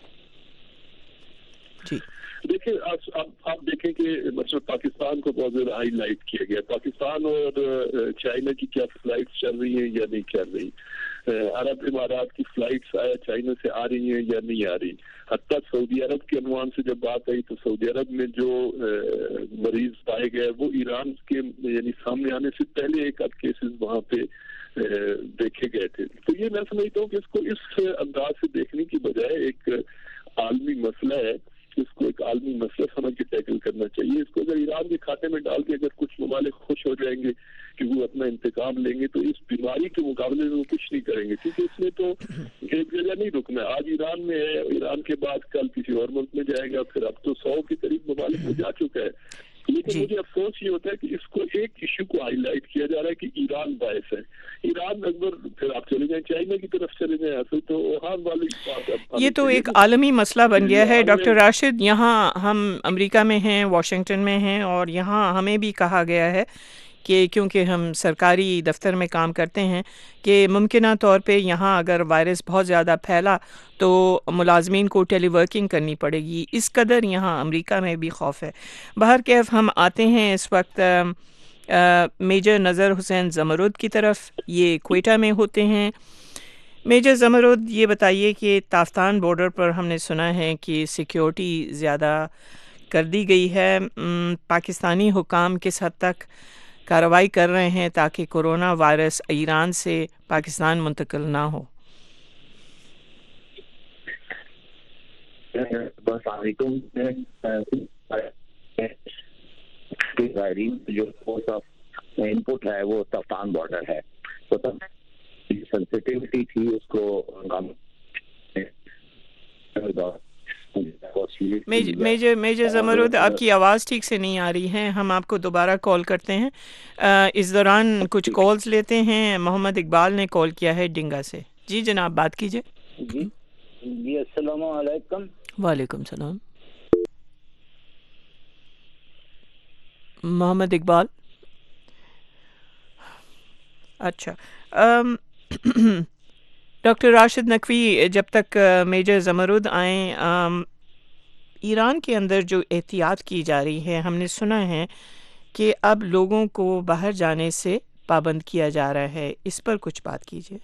جی دیکھیں آپ دیکھیں کہ مثلا پاکستان کو بہت زیادہ ہائی لائٹ کیا گیا. پاکستان اور چائنا کی کیا فلائٹس چل رہی ہیں یا نہیں چل رہی, عرب امارات کی فلائٹس چائنا سے آ رہی ہیں یا نہیں آ رہی. حتیٰ سعودی عرب کے عنوان سے جب بات آئی تو سعودی عرب میں جو مریض پائے گئے وہ ایران کے یعنی سامنے آنے سے پہلے ایک آدھ کیسز وہاں پہ دیکھے گئے تھے. تو یہ میں سمجھتا ہوں کہ اس کو اس انداز سے دیکھنے کی بجائے ایک عالمی مسئلہ ہے, اس کو ایک عالمی مسئلہ سمجھ کے ٹیکل کرنا چاہیے. اس کو اگر ایران کے کھاتے میں ڈال کے اگر کچھ ممالک خوش ہو جائیں گے کہ وہ اپنا انتقام لیں گے تو اس بیماری کے مقابلے میں وہ کچھ نہیں کریں گے, کیونکہ اس میں تو ایک جگہ نہیں رکنا. آج ایران میں ہے, ایران کے بعد کل کسی اور ملک میں جائے گا, پھر اب تو 100 کے قریب ممالک میں جا چکا ہے. لیکن مجھے افسوس یہ ہوتا ہے کہ اس کو ایک ایشو کو ہائی لائٹ کیا جا رہا ہے کہ ایران باعث ہے. ایران اکبر پھر آپ چلے جائیں چائنا کی طرف چلے جائیں پھر تو وہاں والی بات. یہ تو ایک عالمی مسئلہ بن گیا ہے ڈاکٹر راشد. یہاں ہم امریکہ میں ہیں, واشنگٹن میں ہیں, اور یہاں ہمیں بھی کہا گیا ہے کہ کیونکہ ہم سرکاری دفتر میں کام کرتے ہیں کہ ممکنہ طور پہ یہاں اگر وائرس بہت زیادہ پھیلا تو ملازمین کو ٹیلی ورکنگ کرنی پڑے گی. اس قدر یہاں امریکہ میں بھی خوف ہے. بہرکیف ہم آتے ہیں اس وقت میجر نظر حسین زمرد کی طرف. یہ کوئٹہ میں ہوتے ہیں. میجر زمرد, یہ بتائیے کہ تافتان بارڈر پر ہم نے سنا ہے کہ سیکیورٹی زیادہ کر دی گئی ہے. پاکستانی حکام کس حد تک کارروائی کر رہے ہیں تاکہ کورونا وائرس ایران سے پاکستان منتقل نہ ہو؟ السلام علیکم. جو سورس آف ان پٹ ہے وہ تفتان بارڈر ہے, تو سینسٹیوٹی تھی اس کو میجر زمرد, آپ کی آواز ٹھیک سے نہیں آ رہی ہے, ہم آپ کو دوبارہ کال کرتے ہیں. اس دوران کچھ کالز لیتے ہیں. محمد اقبال نے کال کیا ہے ڈنگا سے. جی جناب, بات کیجئے. جی السلام علیکم. وعلیکم السلام. محمد اقبال. اچھا, ڈاکٹر راشد نقوی, جب تک میجر زمرد آئیں, ایران کے اندر جو احتیاط کی جا رہی ہے, ہم نے سنا ہے کہ اب لوگوں کو باہر جانے سے پابند کیا جا رہا ہے, اس پر کچھ بات کیجیے.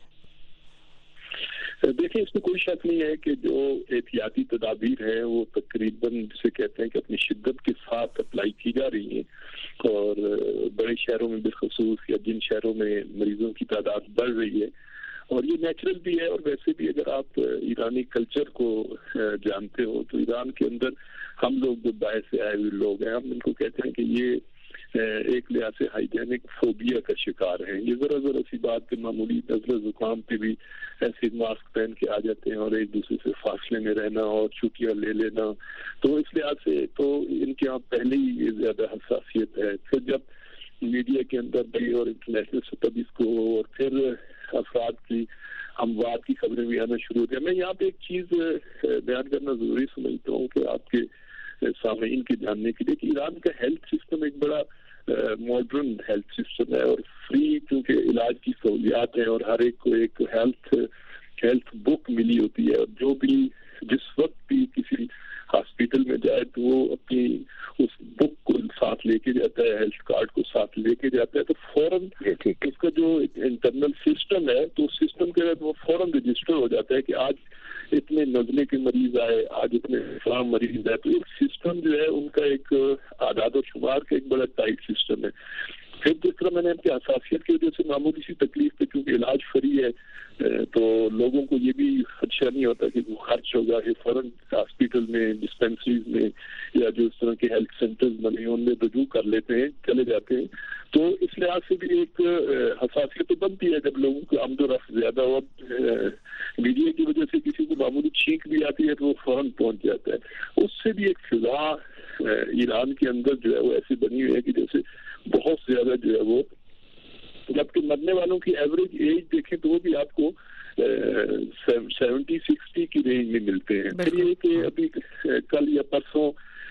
دیکھیں اس میں کوئی شک نہیں ہے کہ جو احتیاطی تدابیر ہیں وہ تقریباً جسے کہتے ہیں کہ اپنی شدت کے ساتھ اپلائی کی جا رہی ہیں, اور بڑے شہروں میں بالخصوص یا جن شہروں میں مریضوں کی تعداد بڑھ رہی ہے, اور یہ نیچرل بھی ہے. اور ویسے بھی اگر آپ ایرانی کلچر کو جانتے ہو تو ایران کے اندر ہم لوگ جو باہر سے آئے ہوئے لوگ ہیں, ہم ان کو کہتے ہیں کہ یہ ایک لحاظ سے ہائیجینک فوبیا کا شکار ہیں. یہ ذرا سی بات پہ معمولی نزلہ زکام پہ بھی ایسے ماسک پہن کے آ جاتے ہیں اور ایک دوسرے سے فاصلے میں رہنا اور چھٹیاں لے لینا. تو اس لحاظ سے تو ان کے یہاں پہلے ہی زیادہ حساسیت ہے. پھر جب میڈیا کے اندر بھی اور انٹرنیشنل سطح بھی اس کو, اور پھر افراد کی اموات کی خبریں بھی آنا شروع ہوتی ہیں. میں یہاں پہ ایک چیز بیان کرنا ضروری سمجھتا ہوں کہ آپ کے سامعین کے جاننے کے لیے کہ ایران کا ہیلتھ سسٹم ایک بڑا ماڈرن ہیلتھ سسٹم ہے اور فری کیونکہ علاج کی سہولیات ہیں اور ہر ایک کو ایک ہیلتھ بک ملی ہوتی ہے. اور جو بھی جس وقت بھی کسی ہاسپٹل میں جائے تو وہ اپنی اس بک کو ساتھ لے کے جاتا ہے, ہیلتھ کارڈ کو ساتھ لے کے جاتا ہے, تو فوراً اس کا جو انٹرنل سسٹم ہے تو اس سسٹم کے تحت وہ فوراً رجسٹر ہو جاتا ہے کہ آج اتنے نزلے کے مریض آئے, آج اتنے فلاں مریض آئے. تو ایک سسٹم جو ہے ان کا ایک اعداد و شمار کا ایک بڑا ٹائٹ سسٹم ہے. پھر جس طرح میں نے ان کی حساسیت کی وجہ سے معمولی سی تکلیف پہ کیونکہ علاج فری ہے تو لوگوں کو یہ بھی خدشہ نہیں ہوتا کہ وہ خرچ ہوگا, کہ فوراً ہاسپٹل میں, ڈسپینسریز میں یا جو اس طرح کے ہیلتھ سینٹرز بنے ان میں رجوع کر لیتے ہیں, چلے جاتے ہیں. تو اس لحاظ سے بھی ایک حساسیت تو بنتی ہے جب لوگوں کو آمد و رفت زیادہ ہو. میڈیا کی وجہ سے کسی کو معمولی چھینک بھی آتی ہے تو وہ فوراً پہنچ جاتا ہے. اس سے بھی ایک فضا ایران کے اندر جو ہے وہ ایسی بنی ہوئی ہے کہ جیسے بہت زیادہ جو ہے وہ, جبکہ مرنے والوں کی ایوریج ایج دیکھیں تو وہ بھی آپ کو 70-60 کی رینج میں ملتے ہیں. پھر یہ کہ ابھی کل یا پرسوں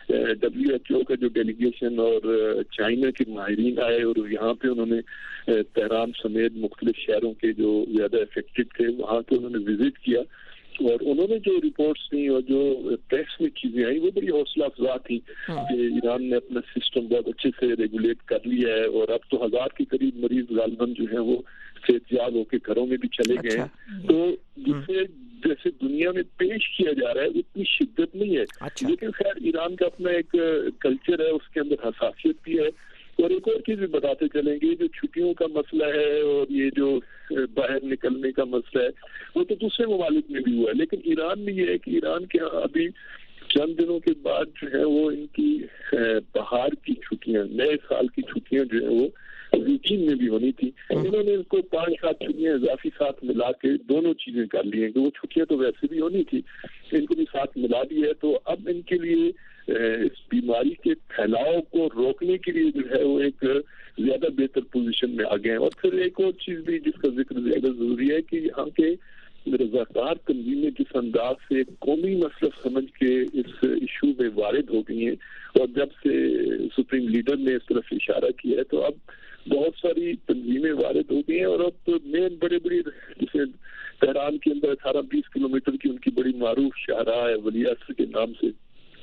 WHO کا جو ڈیلیگیشن اور چائنا کے ماہرین آئے اور یہاں پہ انہوں نے تہران سمیت مختلف شہروں کے جو زیادہ افیکٹڈ تھے وہاں پہ انہوں نے وزٹ کیا اور انہوں نے جو رپورٹس دی اور جو پریس میں چیزیں آئی وہ بڑی حوصلہ افزا تھی کہ ایران نے اپنا سسٹم بہت اچھے سے ریگولیٹ کر لیا ہے اور اب تو 1000 کے قریب مریض غالباً جو ہیں وہ صحت یاب ہو کے گھروں میں بھی چلے گئے ہیں. تو جسے جیسے دنیا میں پیش کیا جا رہا ہے اتنی شدت نہیں ہے, لیکن خیر ایران کا اپنا ایک کلچر ہے, اس کے اندر حساسیت بھی ہے. اور ایک اور چیز بھی بتاتے چلیں گے, جو چھٹیوں کا مسئلہ ہے اور یہ جو باہر نکلنے کا مسئلہ ہے وہ تو دوسرے ممالک میں بھی ہوا ہے, لیکن ایران میں یہ ہے کہ ایران کے ہاں ابھی چند دنوں کے بعد جو ہے وہ ان کی بہار کی چھٹیاں, نئے سال کی چھٹیاں جو ہے وہ روٹین میں بھی ہونی تھی. انہوں نے ان کو 5-7 چھٹیاں اضافی ساتھ ملا کے دونوں چیزیں کر لی ہیں کہ وہ چھٹیاں تو ویسے بھی ہونی تھی, ان کو بھی ساتھ ملا دی ہے. تو اب ان کے لیے اس بیماری کے پھیلاؤ کو روکنے کے لیے جو ہے وہ ایک زیادہ بہتر پوزیشن میں آ گئے ہیں. اور پھر ایک اور چیز بھی جس کا ذکر زیادہ ضروری ہے کہ یہاں کے رضاکار تنظیمیں جس انداز سے قومی مسئلہ سمجھ کے اس ایشو میں وارد ہو گئی ہیں اور جب سے سپریم لیڈر نے اس طرف اشارہ کیا ہے تو اب بہت ساری تنظیمیں وارد ہو گئی ہیں. اور اب مین بڑے جیسے تہران کے اندر 18-20 کلومیٹر کی ان کی بڑی معروف شاہراہ ہے ولی عصر کے نام سے,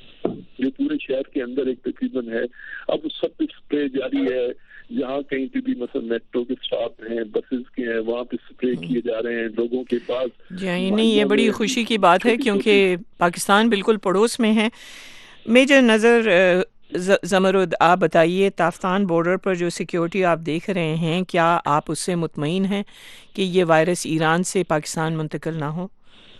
جو پورے شہر کے اندر ایک تقریباً ہے. اب اس سب پہ اسپرے جاری ہے, جہاں کہیں پہ بھی مثلا میٹرو کے اسٹاپ ہیں, بسز کے ہیں, وہاں پہ اسپرے کیے جا رہے ہیں لوگوں کے پاس. جی نہیں, یہ بڑی خوشی کی بات ہے کیونکہ پاکستان بالکل پڑوس میں ہے. میجر نظر زمرد, آپ بتائیے تافتان بارڈر پر جو سیکیورٹی آپ دیکھ رہے ہیں, کیا آپ اس سے مطمئن ہیں کہ یہ وائرس ایران سے پاکستان منتقل نہ ہو؟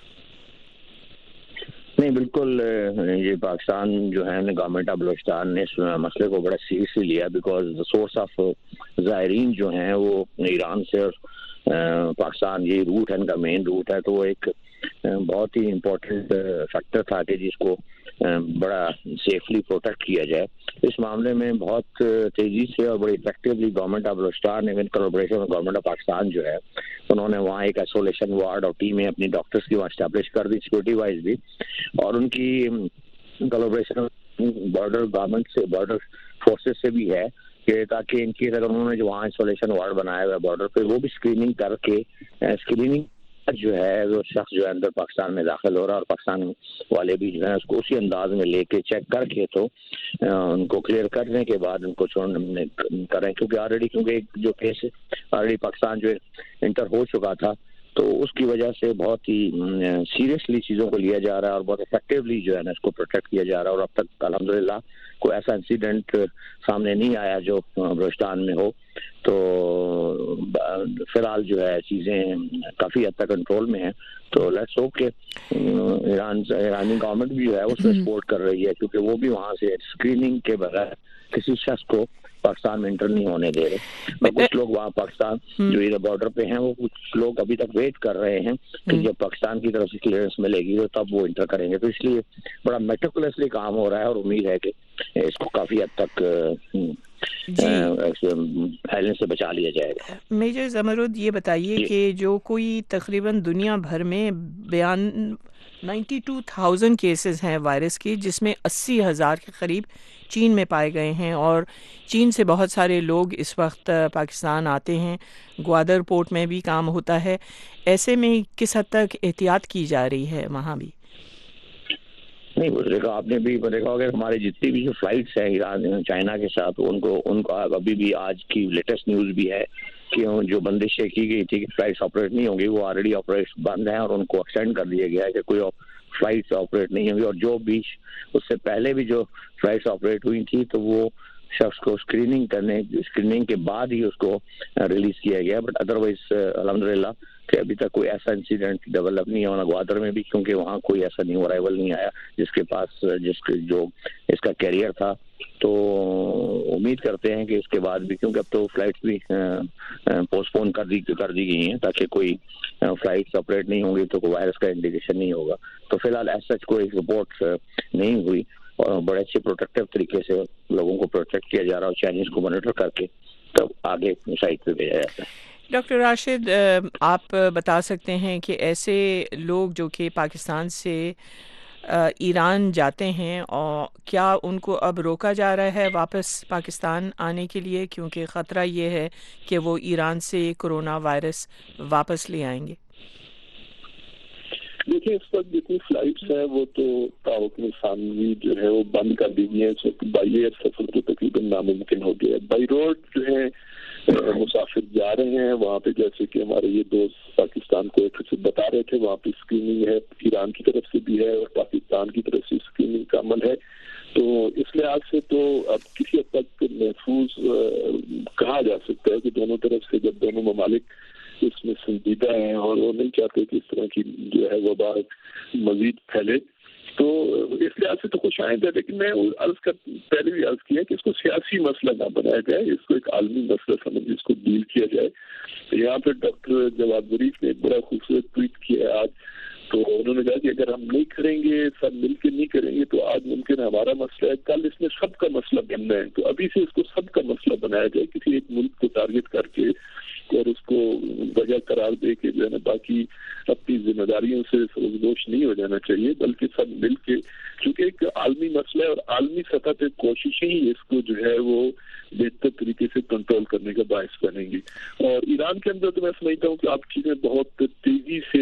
نہیں, بالکل. یہ پاکستان جو ہے گورنمنٹ آف بلوچستان نے اس مسئلے کو بڑا سیریسلی لیا, بیکاز سورس آف زائرین جو ہیں وہ ایران سے اور پاکستان یہ روٹ ہے, ان کا مین روٹ ہے. تو وہ ایک بہت ہی امپورٹنٹ فیکٹر تھا کہ جس کو بڑا سیفلی پروٹیکٹ کیا جائے. اس معاملے میں بہت تیزی سے اور بڑی effectively government of Balochistan in collaboration میں گورنمنٹ آف پاکستان جو ہے انہوں نے وہاں ایک آئسولیشن وارڈ اور ٹیمیں اپنی ڈاکٹرز کی وہاں اسٹیبلش کر دی سیکورٹی وائز بھی, اور ان کی کولابریشن بارڈر گورنمنٹ سے, بارڈر فورسز سے بھی ہے کہ تاکہ ان کی اگر انہوں نے جو وہاں آئسولیشن وارڈ بنایا ہوا ہے بارڈر پہ وہ بھی اسکریننگ کر کے اسکریننگ جو ہے وہ شخص جو ہے اندر پاکستان میں داخل ہو رہا ہے اور پاکستان والے بھی جو ہے اس کو اسی انداز میں لے کے چیک کر کے تو ان کو کلیئر کرنے کے بعد ان کو چھوڑنے کریں, کیونکہ ایک جو کیس آلریڈی پاکستان جو انٹر ہو چکا تھا تو اس کی وجہ سے بہت ہی سیریسلی چیزوں کو لیا جا رہا ہے اور بہت افیکٹولی جو ہے نا اس کو پروٹیکٹ کیا جا رہا ہے. اور اب تک الحمدللہ کوئی ایسا انسیڈنٹ سامنے نہیں آیا جو بلوچستان میں ہو. تو فی الحال جو ہے چیزیں کافی حد تک کنٹرول میں ہیں. تو لیٹس ہوپ کہ ایرانی گورنمنٹ بھی جو ہے اس میں سپورٹ کر رہی ہے, کیونکہ وہ بھی وہاں سے اسکریننگ کے بغیر کسی شخص کو पाकिस्तान में एंटर नहीं होने दे रहे। कुछ लोग वहाँ पाकिस्तान जो इधर बॉर्डर पे हैं, वो कुछ लोग अभी तक वेट कर रहे हैं कि जब पाकिस्तान की तरफ से क्लियरेंस मिलेगी तो तब वो एंटर करेंगे। तो इसलिए बड़ा मेटिकुलसली काम हो रहा है और उम्मीद है कि इसको काफी हद तक फैलने से बचा लिया जाएगा। मेजर ज़मरुद, ये बताइए कि जो कोई तकरीबन दुनिया भर में 92,000 केसेस हैं वायरस के, जिसमें 80,000 के करीब चीन में पाए गए हैं और चीन से बहुत सारे लोग इस वक्त पाकिस्तान आते हैं, ग्वादर पोर्ट में भी काम होता है, ऐसे में किस हद तक एहतियात की जा रही है वहाँ भी? नहीं, देखा आपने भी देखा होगा हमारे जितनी भी जो फ्लाइट्स हैं ईरान चाइना के साथ, उनका अभी भी आज की लेटेस्ट न्यूज़ भी है कि जो बंदिशें की गई थी कि फ्लाइट्स ऑपरेट नहीं होंगी, वो ऑलरेडी ऑपरेट बंद हैं और उनको एक्सटेंड कर दिया गया है कि कोई फ्लाइट्स ऑपरेट नहीं होंगी। और जो भी उससे पहले भी जो फ्लाइट्स ऑपरेट हुई थी तो वो शख्स को स्क्रीनिंग के बाद ही उसको रिलीज किया गया। बट अदरवाइज अल्हम्दुलिल्लाह कि अभी तक कोई ऐसा इंसिडेंट डेवलप नहीं हुआ ग्वादर में भी, क्योंकि वहाँ कोई ऐसा न्यू अराइवल नहीं आया जिसके जो इसका कैरियर था। तो उम्मीद करते हैं कि इसके बाद भी, क्योंकि अब तो फ्लाइट्स भी पोस्टपोन कर दी गई हैं ताकि कोई फ्लाइट्स ऑपरेट नहीं होंगी तो कोई वायरस का इंडिकेशन नहीं होगा। तो फिलहाल ऐसा कोई रिपोर्ट नहीं हुई और बड़े अच्छे प्रोटेक्टिव तरीके से लोगों को प्रोटेक्ट किया जा रहा है, चाइनीज को मॉनिटर करके तब आगे साइट पे भेजा जाता है। डॉक्टर राशिद, आप बता सकते हैं कि ऐसे लोग जो कि पाकिस्तान से ईरान जाते हैं, और क्या उनको अब रोका जा रहा है वापस पाकिस्तान आने के लिए, क्योंकि ख़तरा ये है कि वो ईरान से कोरोना वायरस वापस ले आएंगे? देखिए, इस वक्त जितनी फ्लाइट्स हैं वो तो तावुक़ सानवी जो है वो बंद कर दी गई है। इस वक्त बाई एयर सफर तो तकरीबन नामुमकिन हो गया है। बाई रोड जो है मुसाफिर जा रहे हैं वहाँ पे, जैसे कि हमारे ये दोस्त पाकिस्तान को एक बता रहे थे, वहाँ पे स्क्रीनिंग है, ईरान की तरफ से भी है और पाकिस्तान की तरफ से स्क्रीनिंग का अमल है। तो इस लिहाज से तो अब किसी हद तक महफूज कहा जा सकता है कि दोनों तरफ से, जब दोनों ममालिक इसमें संजीदा हैं और वो नहीं चाहते कि इस तरह की जो है वबा मजीद फैले, तो इस लिहाज से तो खुश आए थे। लेकिन मैं पहले भी अर्ज किया कि इसको सियासी मसला ना बनाया जाए, इसको एक आलमी मसला समझ इसको डील किया जाए। तो यहाँ पे डॉक्टर जवाद ज़रीफ ने एक बड़ा खूबसूरत ट्वीट किया आज। तो उन्होंने कहा कि अगर हम नहीं करेंगे, सब मिलकर नहीं करेंगे, तो आज मुमकिन हमारा मसला है, कल इसमें सबका मसला बनना है। तो अभी से इसको सबका मसला बनाया जाए, किसी एक मुल्क को टारगेट करके और उसको वजह करार दे के जो है ना बाकी अपनी जिम्मेदारियों से सरगोश नहीं हो जाना चाहिए, बल्कि सब मिल के, क्योंकि एक आलमी मसला है और आलमी सतह पे कोशिशें ही इसको जो है वो बेहतर तरीके से कंट्रोल करने का बायस बनेंगी। और ईरान के अंदर तो मैं समझता हूँ कि आप चीजें बहुत तेजी से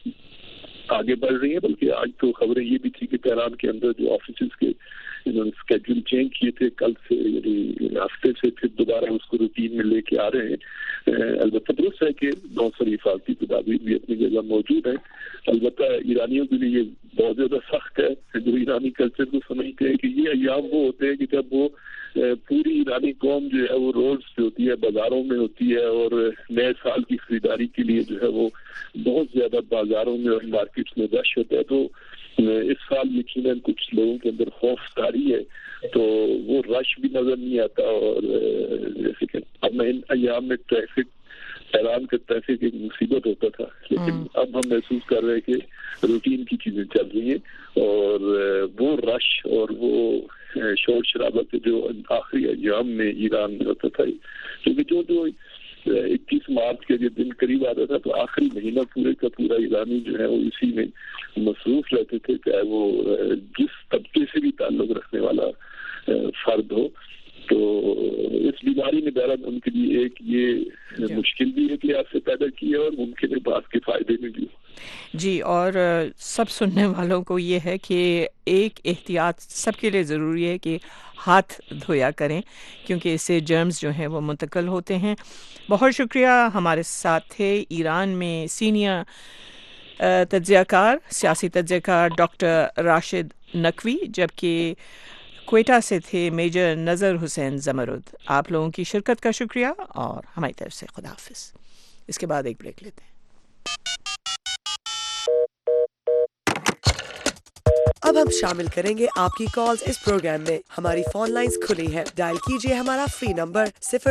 आगे बढ़ रही है। बल्कि आज तो खबरें ये भी थी कि तेहरान के अंदर जो ऑफिस के इन्होंने स्केड्यूल चेंज किए थे, कल से यानी हफ्ते से फिर दोबारा उसको रूटीन में लेके आ रहे हैं। अलबत्ता दुरुस्त है कि बहुत सारी हिफाजती तदाबीर भी अपनी जगह मौजूद है। अलबत्ता ईरानियों के लिए बहुत ज्यादा सख्त है, जो ईरानी कल्चर को समझते हैं कि ये अय्याम वो होते हैं कि जब वो पूरी ईरानी कौम जो है वो रोड्स पे होती है, बाजारों में होती है और नए साल की खरीदारी के लिए जो है वो बहुत ज्यादा बाजारों में और मार्केट्स में रश होता है। तो इस साल यकीनन कुछ लोगों के अंदर खौफ तारी है, तो वो रश भी नजर नहीं आता। और जैसे कि अब इन अय्याम में ट्रैफिक, तेहरान का ट्रैफिक एक मुसीबत होता था, लेकिन अब हम महसूस कर रहे हैं कि रूटीन की चीजें चल रही हैं और वो रश और वो शोर शराबा के जो आखिरी अय्याम में ईरान में होता था, क्योंकि जो 21 मार्च के दिन करीब आता था तो आखिरी महीना पूरे का पूरा ईरानी जो है वो इसी में मसरूफ रहते थे, चाहे वो जिस तबके से भी ताल्लुक रखने वाला फर्द हो। तो इस बीमारी ने बहरहाल उनके लिए एक ये मुश्किल भी एक लिहाज से पैदा की है और मुमकिन है बात के फायदे में भी जी। और सब सुनने वालों को ये है कि एक एहतियात सबके लिए ज़रूरी है कि हाथ धोया करें, क्योंकि इससे जर्म्स जो हैं वो मुंतकिल होते हैं। बहुत शुक्रिया, हमारे साथ थे ईरान में सीनियर तज्ज़ियाकार, सियासी तज्ज़ियाकार डॉक्टर राशिद नकवी, जबकि क्वेटा से थे मेजर नज़र हुसैन ज़मरुद। आप लोगों की शिरकत का शुक्रिया और हमारी तरफ से खुदा हाफिज़। इसके बाद एक ब्रेक लेते हैं। اب ہم شامل کریں گے آپ کی کالز اس پروگرام میں. ہماری فون لائنز کھلی ہے. ڈائل کیجئے ہمارا فری نمبر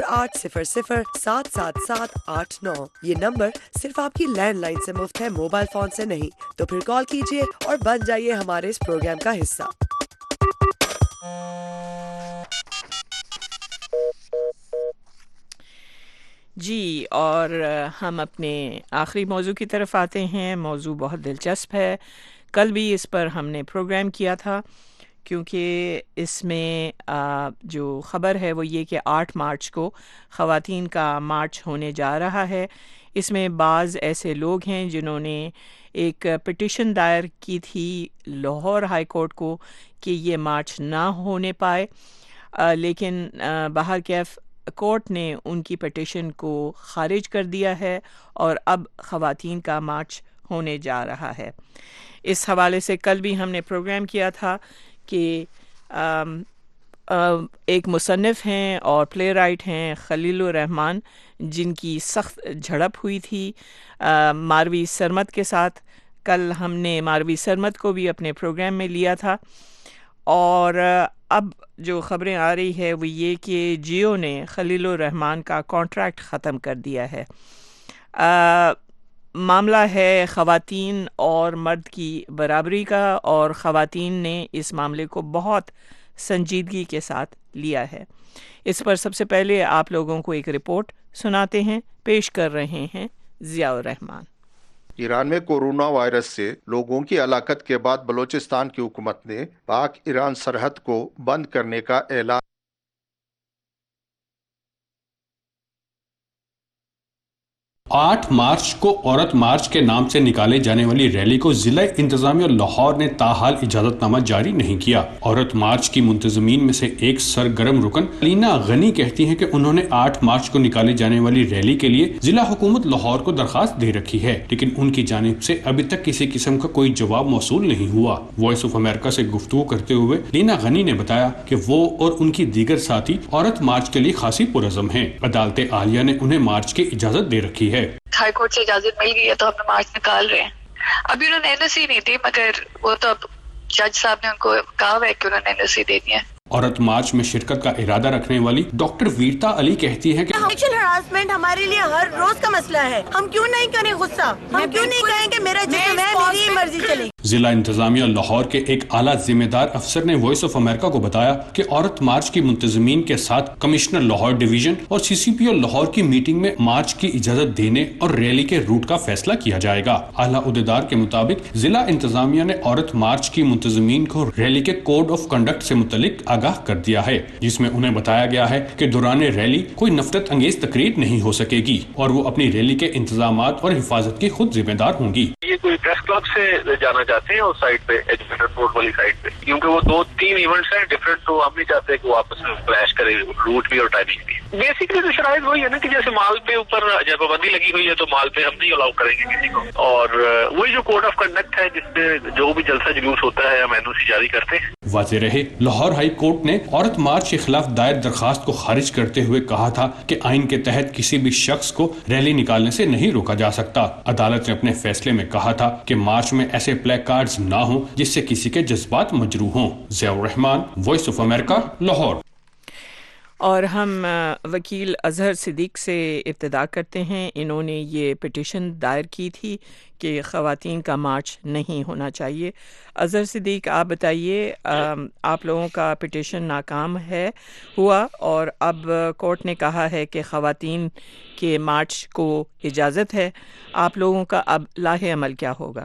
0800-777-889. یہ نمبر صرف آپ کی لینڈ لائن سے مفت ہے, موبائل فون سے نہیں. تو پھر کال کیجئے اور بن جائیے ہمارے اس پروگرام کا حصہ. جی, اور ہم اپنے آخری موضوع کی طرف آتے ہیں. موضوع بہت دلچسپ ہے. کل بھی اس پر ہم نے پروگرام کیا تھا, کیونکہ اس میں جو خبر ہے وہ یہ کہ 8 مارچ کو خواتین کا مارچ ہونے جا رہا ہے. اس میں بعض ایسے لوگ ہیں جنہوں نے ایک پٹیشن دائر کی تھی لاہور ہائی کورٹ کو کہ یہ مارچ نہ ہونے پائے, لیکن بہرکیف کورٹ نے ان کی پٹیشن کو خارج کر دیا ہے اور اب خواتین کا مارچ ہونے جا رہا ہے. اس حوالے سے کل بھی ہم نے پروگرام کیا تھا کہ ایک مصنف ہیں اور پلے رائٹ ہیں خلیل الرحمان, جن کی سخت جھڑپ ہوئی تھی ماروی سرمد کے ساتھ. کل ہم نے ماروی سرمد کو بھی اپنے پروگرام میں لیا تھا, اور اب جو خبریں آ رہی ہے وہ یہ کہ جیو نے خلیل الرحمان کا کانٹریکٹ ختم کر دیا ہے. معاملہ ہے خواتین اور مرد کی برابری کا, اور خواتین نے اس معاملے کو بہت سنجیدگی کے ساتھ لیا ہے. اس پر سب سے پہلے آپ لوگوں کو ایک رپورٹ سناتے ہیں, پیش کر رہے ہیں ضیاء الرحمان. ایران میں کورونا وائرس سے لوگوں کی ہلاکت کے بعد بلوچستان کی حکومت نے پاک ایران سرحد کو بند کرنے کا اعلان 8 مارچ کو عورت مارچ کے نام سے نکالے جانے والی ریلی کو ضلع انتظامیہ لاہور نے تاحال اجازت نامہ جاری نہیں کیا. عورت مارچ کی منتظمین میں سے ایک سرگرم رکن علینا غنی کہتی ہیں کہ انہوں نے 8 مارچ کو نکالے جانے والی ریلی کے لیے ضلع حکومت لاہور کو درخواست دے رکھی ہے, لیکن ان کی جانب سے ابھی تک کسی قسم کا کوئی جواب موصول نہیں ہوا. وائس آف امریکہ سے گفتگو کرتے ہوئے علینا غنی نے بتایا کہ وہ اور ان کی دیگر ساتھی عورت مارچ کے لیے خاصی پرعزم ہیں. عدالت عالیہ نے انہیں مارچ کی اجازت دے رکھی ہے. ہائی کورٹ سے اجازت مل گئی ہے تو ہم نے مارچ نکال رہے ہیں. ابھی انہوں نے NOC نہیں دی, مگر وہ تو اب جج صاحب نے ان کو کہا ہے کہ انہوں نے NOC دے دی ہے. عورت مارچ میں شرکت کا ارادہ رکھنے والی ڈاکٹر ویرتا علی کہتی ہے کہ سیکشل ہراسمنٹ ہمارے لیے ہر روز کا مسئلہ ہے. ہم کیوں نہیں کریں غصہ, ہم کیوں نہیں کہیں کہ میرا جسم ہے, میری مرضی چلے. ضلع انتظامیہ لاہور کے ایک اعلیٰ ذمہ دار افسر نے وائس آف امریکہ کو بتایا کہ عورت مارچ کی منتظمین کے ساتھ کمشنر لاہور ڈویژن اور CCPO لاہور کی میٹنگ میں مارچ کی اجازت دینے اور ریلی کے روٹ کا فیصلہ کیا جائے گا. اعلیٰ عہدیدار کے مطابق ضلع انتظامیہ نے عورت مارچ کی منتظمین کو ریلی کے کوڈ آف کنڈکٹ سے متعلق آگاہ کر دیا ہے, جس میں انہیں بتایا گیا ہے کہ دوران ریلی کوئی نفرت انگیز تقریر نہیں ہو سکے گی اور وہ اپنی ریلی کے انتظامات اور حفاظت کی خود ذمہ دار ہوں گی. یہ کوئی پریس کلب سے جانا چاہتے ہیں اس سائڈ پہ, ایجوکیٹڈ روڈ والی سائڈ پہ, کیونکہ وہ 2-3 ایونٹس ہیں ڈفرینٹ, تو ہم نہیں چاہتے کہ وہ آپس میں کلیش کرے, روٹ بھی اور ٹائمنگ بھی. بیسکلی تو شرائط وہی ہے نا کہ جیسے مال پہ اوپر جب پابندی لگی ہوئی ہے تو مال پہ ہم نہیں الاؤ کریں گے کسی کو, اور وہی جو کوڈ آف کنڈکٹ ہے جس پہ جو بھی جلسہ جلوس ہوتا ہے ہم NOC جاری کرتے ہیں. واضح رہے, لاہور ہائی کورٹ نے عورت مارچ کے خلاف دائر درخواست کو خارج کرتے ہوئے کہا تھا کہ آئین کے تحت کسی بھی شخص کو ریلی نکالنے سے نہیں روکا جا سکتا. عدالت نے اپنے فیصلے میں کہا تھا کہ مارچ میں ایسے پلے کارڈز نہ ہوں جس سے کسی کے جذبات مجروح ہوں. Zia ur Rehman, voice of America, Lahore. اور ہم وکیل اظہر صدیق سے ابتدا کرتے ہیں. انہوں نے یہ پٹیشن دائر کی تھی کہ خواتین کا مارچ نہیں ہونا چاہیے. اظہر صدیق, آپ بتائیے, آپ لوگوں کا پٹیشن ناکام ہوا اور اب کورٹ نے کہا ہے کہ خواتین کے مارچ کو اجازت ہے. آپ لوگوں کا اب لاہ عمل کیا ہوگا؟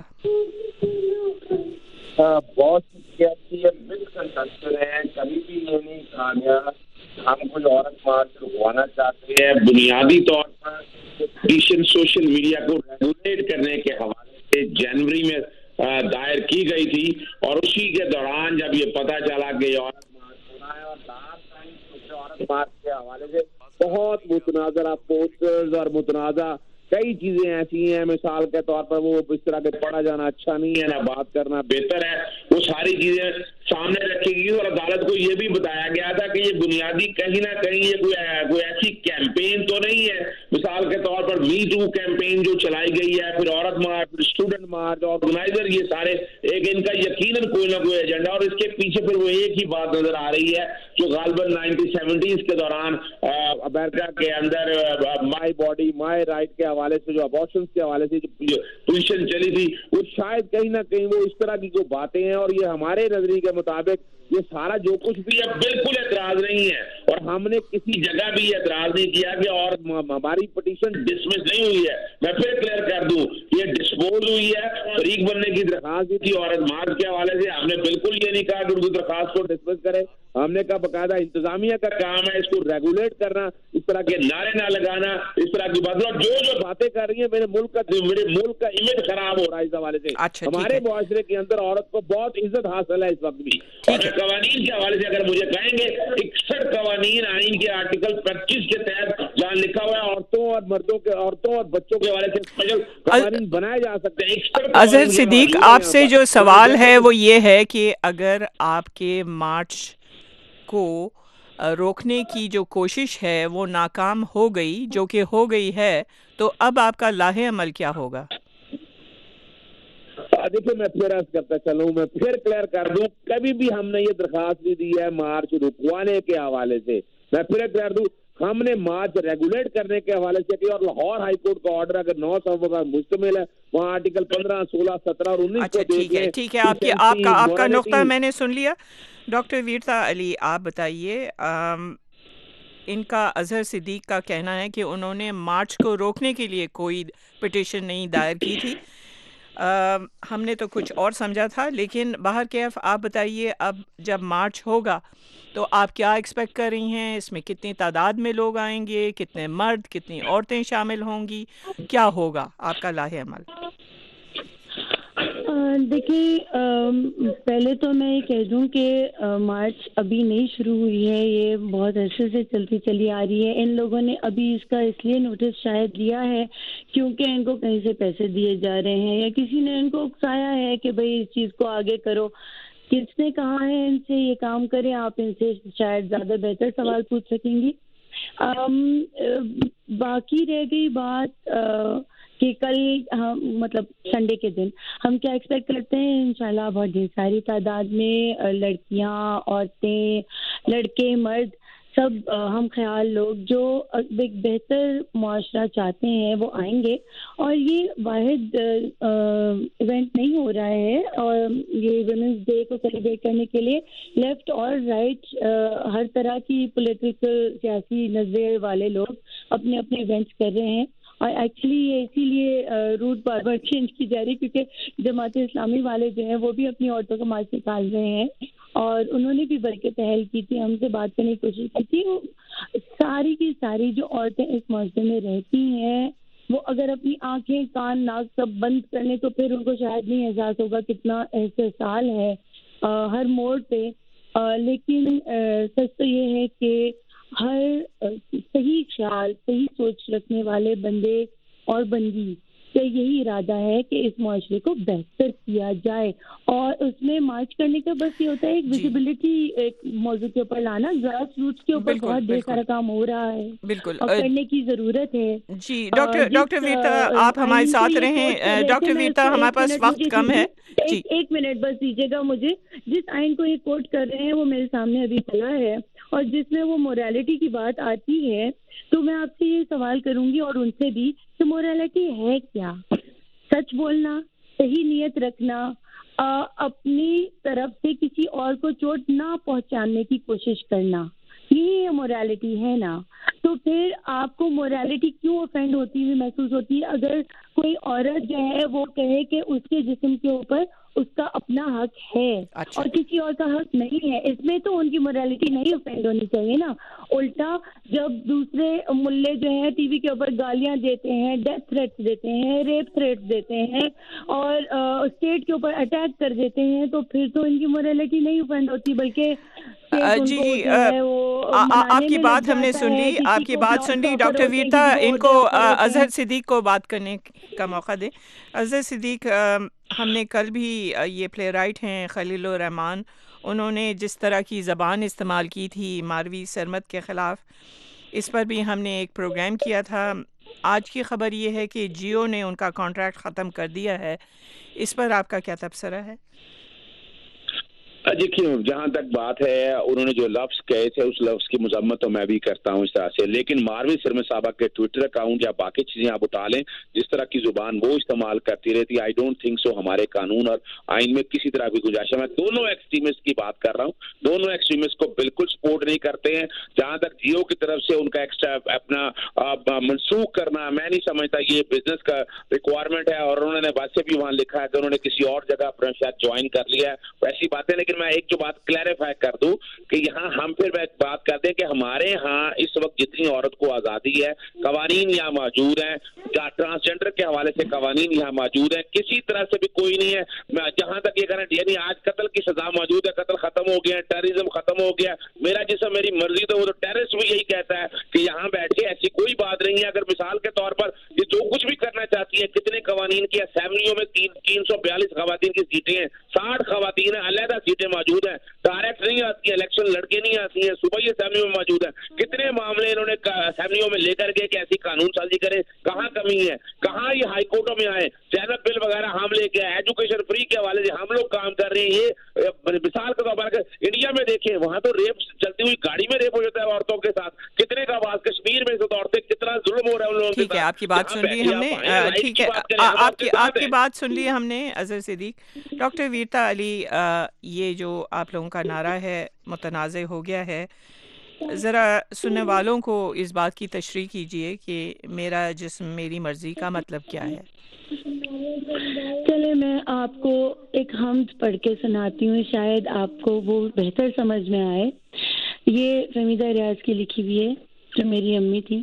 بہت بالکل کبھی بھی یہ نہیں کہا گیا ہم کوئی عورت مارچ رکوانا چاہتے ہیں. بنیادی طور پر پٹیشن سوشل میڈیا کو ریگولیٹ کرنے کے حوالے سے جنوری میں دائر کی گئی تھی, اور اسی کے دوران جب یہ پتہ چلا کہ یہ عورت مارچ ہونا ہے, اور عورت مارچ کے حوالے سے بہت متنازعہ پوسٹرز اور متنازعہ کئی چیزیں ایسی ہیں, مثال کے طور پر وہ اس طرح کے پڑھا جانا اچھا نہیں ہے, نہ بات کرنا بہتر ہے, وہ ساری چیزیں سامنے رکھی گئی اور عدالت کو یہ بھی بتایا گیا تھا کہ یہ بنیادی کہیں نہ کہیں یہ کوئی ایسی کیمپین تو نہیں ہے. مثال کے طور پر می ٹو کیمپین جو چلائی گئی ہے, پھر عورت مارچ, پھر اسٹوڈنٹ مارچ, آرگنائزر, یہ سارے ایک ان کا یقیناً کوئی نہ کوئی ایجنڈا, اور اس کے پیچھے پھر وہ ایک ہی بات نظر آ رہی ہے جو غالباً 1970s کے دوران امریکہ کے اندر مائی باڈی مائی رائٹ کے حوالے سے, جو ابارشنز کے حوالے سے جو پوزیشن چلی تھی, وہ شاید کہیں نہ کہیں وہ اس طرح کی جو باتیں ہیں, اور یہ ہمارے نظریے کے مطابق یہ سارا جو کچھ بھی ہے بالکل اعتراض نہیں ہے, اور ہم نے کسی جگہ بھی اعتراض نہیں کیا کہ اور ہماری پٹیشن ڈسمس نہیں ہوئی ہے. میں پھر کلیئر کر دوں, یہ ڈسپوز ہوئی ہے. فریق بننے کی درخواست دی تھی عورت مارچ کے حوالے سے, ہم نے بالکل یہ نہیں کہا کہ اردو درخواست کو ڈسمس کرے. ہم نے کہا باقاعدہ انتظامیہ کا کام ہے اس کو ریگولیٹ کرنا, اس طرح کے نعرے نہ لگانا, اس طرح کی باتیں, اور جو باتیں کر رہی ہیں میرے ملک کا امیج خراب ہو رہا ہے اس حوالے سے. ہمارے معاشرے کے اندر عورت کو بہت عزت حاصل ہے اس وقت بھی, اور قوانین کے حوالے سے اگر مجھے کہیں گے 61 قوانین آئین کے آرٹیکل 25 کے تحت جہاں لکھا ہوا ہے عورتوں اور بچوں کے حوالے سے اسپیشل قوانین بنائے جا سکتے ہیں. اظہر صدیق, آپ سے جو سوال ہے وہ یہ ہے کہ اگر آپ کے مارچ کو روکنے کی جو کوشش ہے وہ ناکام ہو گئی, جو کہ ہو گئی ہے, تو اب آپ کا لاہے عمل کیا ہوگا؟ دیکھیے میں پھر عرض کرتا چلوں, میں پھر کلیئر کر دوں, کبھی بھی ہم نے یہ درخواست نہیں دی ہے مارچ رکوانے کے حوالے سے. میں پھر کلیئر دوں, ہم نے مارچ ریگولیٹ کرنے کے حوالے سے کی, اور لاہور ہائی کورٹ کا آرڈر اگر 9 صفحوں پر مشتمل ہے, وہاں آرٹیکل 15, 16, 17 اور 19 کو دیکھیں. ٹھیک ہے, آپ کا نقطہ میں نے سن لیا. ڈاکٹر ویرتا علی, آپ بتائیے, ان کا اظہر صدیق کا کہنا ہے کہ انہوں نے مارچ کو روکنے کے لیے کوئی پٹیشن نہیں دائر کی تھی, ہم نے تو کچھ اور سمجھا تھا, لیکن باہر کیف آپ بتائیے, اب جب مارچ ہوگا تو آپ کیا ایکسپیکٹ کر رہی ہیں؟ اس میں کتنی تعداد میں لوگ آئیں گے, کتنے مرد, کتنی عورتیں شامل ہوں گی, کیا ہوگا آپ کا لاہے عمل؟ دیکھیے, پہلے تو میں یہ کہہ دوں کہ مارچ ابھی نہیں شروع ہوئی ہے, یہ بہت عرصے سے چلتی چلی آ رہی ہے. ان لوگوں نے ابھی اس کا اس لیے نوٹس شاید دیا ہے کیونکہ ان کو کہیں سے پیسے دیے جا رہے ہیں, یا کسی نے ان کو اکسایا ہے کہ بھئی اس چیز کو آگے کرو. کس نے کہا ہے ان سے یہ کام کریں؟ آپ ان سے شاید زیادہ بہتر سوال پوچھ سکیں گی. باقی رہ گئی بات کہ کل مطلب سنڈے کے دن ہم کیا ایکسپیکٹ کرتے ہیں. انشاءاللہ بہت ڈھیر ساری تعداد میں لڑکیاں, عورتیں, لڑکے, مرد, سب ہم خیال لوگ جو ایک بہتر معاشرہ چاہتے ہیں وہ آئیں گے. اور یہ واحد ایونٹ نہیں ہو رہا ہے, اور یہ ویمنس ڈے کو سیلیبریٹ کرنے کے لیے لیفٹ اور رائٹ ہر طرح کی پولیٹیکل سیاسی نظریے والے لوگ اپنے اپنے ایونٹس کر رہے ہیں. اور ایکچولی یہ اسی لیے روٹ بار بار چینج کی جا رہی ہے کیونکہ جماعت اسلامی والے جو ہیں وہ بھی اپنی عورتوں کا مارچ نکال رہے ہیں, اور انہوں نے بھی بڑھ کے پہل کی تھی, ہم سے بات کرنے کی کوشش کی تھی. ساری کی ساری جو عورتیں اس معاشرے میں رہتی ہیں وہ اگر اپنی آنکھیں, کان, ناک سب بند کر لیں تو پھر ان کو شاید نہیں احساس ہوگا کتنا احساس ہے ہر موڑ پہ. لیکن سچ تو یہ ہے کہ ہر صحیح خیال, صحیح سوچ رکھنے والے بندے اور بندی کا یہی ارادہ ہے کہ اس معاشرے کو بہتر کیا جائے, اور اس میں مارچ کرنے کا بس یہ ہوتا ہے ایک ویزیبلٹی ایک موضوع کے اوپر لانا. گراس روٹس کے اوپر بہت ڈھیر سارا کام ہو رہا ہے, بالکل اور کرنے کی ضرورت ہے. جی ڈاکٹر ویرتا آپ ہمارے ساتھ رہیں. ڈاکٹر ویرتا ہمارے پاس وقت کم ہے, ایک منٹ بس دیجیے گا مجھے. جس آئین کو یہ کوٹ کر رہے ہیں وہ میرے سامنے ابھی کھلا ہے, اور جس میں وہ موریلٹی کی بات آتی ہے تو میں آپ سے یہ سوال کروں گی اور ان سے بھی کہ موریلٹی ہے کیا؟ سچ بولنا, صحیح نیت رکھنا, اپنی طرف سے کسی اور کو چوٹ نہ پہنچانے کی کوشش کرنا, یہ موریلٹی ہے نا. تو پھر آپ کو موریلٹی کیوں افینڈ ہوتی ہوئی محسوس ہوتی ہے اگر کوئی عورت جو ہے وہ کہے کہ اس کے جسم کے اوپر اس کا اپنا حق ہے اور کسی اور کا حق نہیں ہے؟ اس میں تو ان کی موریلٹی نہیں افینڈ ہونی چاہیے نا. الٹا جب دوسرے ملے جو ہیں ٹی وی کے اوپر گالیاں دیتے ہیں, ڈیتھ تھریٹس دیتے ہیں, ریپ تھریٹس دیتے ہیں, اور اسٹیٹ کے اوپر اٹیک کر دیتے ہیں, تو پھر تو ان کی موریلٹی نہیں افینڈ ہوتی بلکہ جی آپ کی بات ہم نے سن لی, آپ کی بات سن لی. ڈاکٹر ویرتا ان کو اظہر صدیق کو بات کرنے کا موقع دیں. اظہر صدیق, ہم نے کل بھی یہ پلے رائٹ ہیں خلیل الرحمان، انہوں نے جس طرح کی زبان استعمال کی تھی ماروی سرمد کے خلاف، اس پر بھی ہم نے ایک پروگرام کیا تھا۔ آج کی خبر یہ ہے کہ جیو نے ان کا کانٹریکٹ ختم کر دیا ہے، اس پر آپ کا کیا تبصرہ ہے؟ دیکھیے جہاں تک بات ہے انہوں نے جو لفظ کہے تھے اس لفظ کی مذمت تو میں بھی کرتا ہوں اس طرح سے، لیکن ماروی سرمد صاحبہ کے ٹویٹر اکاؤنٹ یا باقی چیزیں آپ اٹھا لیں، جس طرح کی زبان وہ استعمال کرتی رہتی ہے، آئی ڈونٹ تھنک سو ہمارے قانون اور آئین میں کسی طرح کی گنجائش ہے۔ میں دونوں ایکسٹریمسٹ کی بات کر رہا ہوں، دونوں ایکسٹریمسٹ کو بالکل سپورٹ نہیں کرتے ہیں۔ جہاں تک جیو کی طرف سے ان کا ایکسٹرا اپنا منسوخ کرنا، میں نہیں سمجھتا یہ بزنس کا ریکوائرمنٹ ہے، اور انہوں نے ویسے بھی وہاں لکھا ہے کہ انہوں نے کسی اور جگہ اپنا شاید جوائن کر لیا ہے، ویسی باتیں۔ لیکن میں ایک جو بات کلیریفائی کر دوں کہ یہاں ہم پھر بات کرتے ہیں کہ ہمارے ہاں اس وقت جتنی عورت کو آزادی ہے، قوانین یہاں موجود ہیں، ٹرانسجینڈر کے حوالے سے قوانین یہاں موجود ہیں، کسی طرح سے بھی کوئی نہیں ہے جہاں تک یہ کریں، یعنی آج قتل کی سزا موجود ہے، قتل ختم ہو گیا، ٹیررزم ختم ہو گیا، میرا جسم میری مرضی، تو وہ تو ٹیررسٹ بھی یہی کہتا ہے کہ یہاں بیٹھے، ایسی کوئی بات نہیں ہے۔ اگر مثال کے طور پر یہ جو کچھ بھی کرنا چاہتی ہیں، کتنے قوانین کی اسمبلیوں میں 342 خواتین کی سیٹیں ہیں، 60 خواتین ہیں، علیحدہ سیٹیں موجود ہیں، ڈائریکٹ نہیں آتی ہے، الیکشن لڑکے نہیں آتی ہیں، صوبائی اسمبلی میں موجود ہیں، کتنے معاملے انہوں نے اسمبلیوں میں لے کر گئے کہ ایسی قانون سازی کریں، کہاں کمی ہے، کہاں یہ ہائی کورٹوں میں آئے، جینب بل وغیرہ ہم لے کے آئے، ایجوکیشن فری کے حوالے سے ہم لوگ کام کر رہے ہیں۔ یہ مثال کے طور پر انڈیا میں دیکھیں، وہاں تو ریپ چلتی ہوئی گاڑی میں ریپ ہو جاتا ہے عورتوں کے ساتھ، کتنے کا آواز، کشمیر میں عورتیں کتنا ظلم ہو رہا ہے ان لوگوں کے ساتھ۔ ٹھیک ہے، آپ کی بات سن لی ہم نے، ٹھیک ہے آپ کی بات سن لی ہم نے اظہر صدیق۔ ڈاکٹر ویرتا علی، یہ جو آپ لوگوں کا نعرہ ہے متنازع ہو گیا ہے، ذرا سننے والوں کو اس بات کی تشریح کیجئے کہ میرا جسم میری مرضی کا مطلب کیا ہے؟ چلے میں آپ کو ایک حمد پڑھ کے سناتی ہوں، شاید آپ کو وہ بہتر سمجھ میں آئے۔ یہ فہمیدہ ریاض کی لکھی ہوئی ہے، جو میری امی تھی۔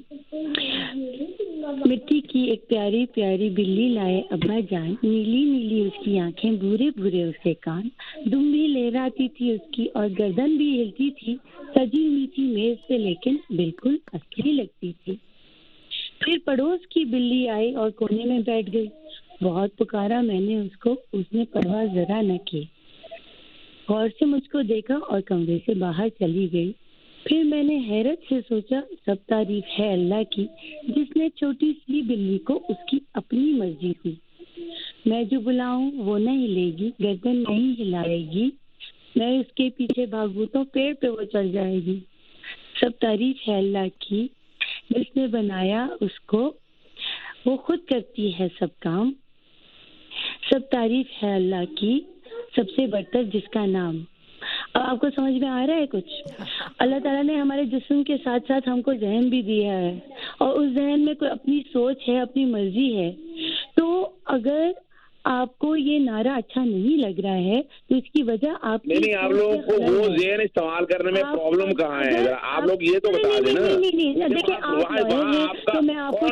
مٹی کی ایک پیاری پیاری بلی لائے ابا جان، نیلی نیلی اس کی آنکھیں، بھورے بھورے اس کے کان، دم بھی لہراتی تھی اس کی اور گردن بھی ہلتی تھی، سجی ہوئی تھی میز سے لیکن بالکل اصلی لگتی تھی۔ پھر پڑوس کی بلی آئی اور کونے میں بیٹھ گئی، بہت پکارا میں نے اس کو، اس نے پرواہ ذرا نہ کی، غور سے مجھ کو دیکھا اور کمرے سے باہر چلی گئی۔ پھر میں نے حیرت سے سوچا، سب تعریف ہے اللہ کی جس نے چھوٹی سی بلی کو اس کی اپنی مرضی دی، میں جو بلاؤں وہ نہ ہلے گی، گردن نہیں ہلائے گی، میں اس کے پیچھے بھاگوں تو پیڑ پہ وہ چڑھ جائے گی۔ سب تعریف ہے اللہ کی جس نے بنایا اس کو، وہ خود کرتی ہے سب کام، سب تعریف ہے اللہ کی سب سے برتر جس کا نام۔ اب آپ کو سمجھ میں آ رہا ہے کچھ؟ اللہ تعالیٰ نے ہمارے جسم کے ساتھ ساتھ ہم کو ذہن بھی دیا ہے، اور اس ذہن میں کوئی اپنی سوچ ہے، اپنی مرضی ہے۔ تو اگر آپ کو یہ نعرہ اچھا نہیں لگ رہا ہے تو اس کی وجہ آپ نہیں، آپ لوگوں کو وہ ذہن استعمال کرنے میں پرابلم کہاں ہے؟ آپ لوگ یہ تو بتا دیں نا۔ دیکھیں تو میں آپ کو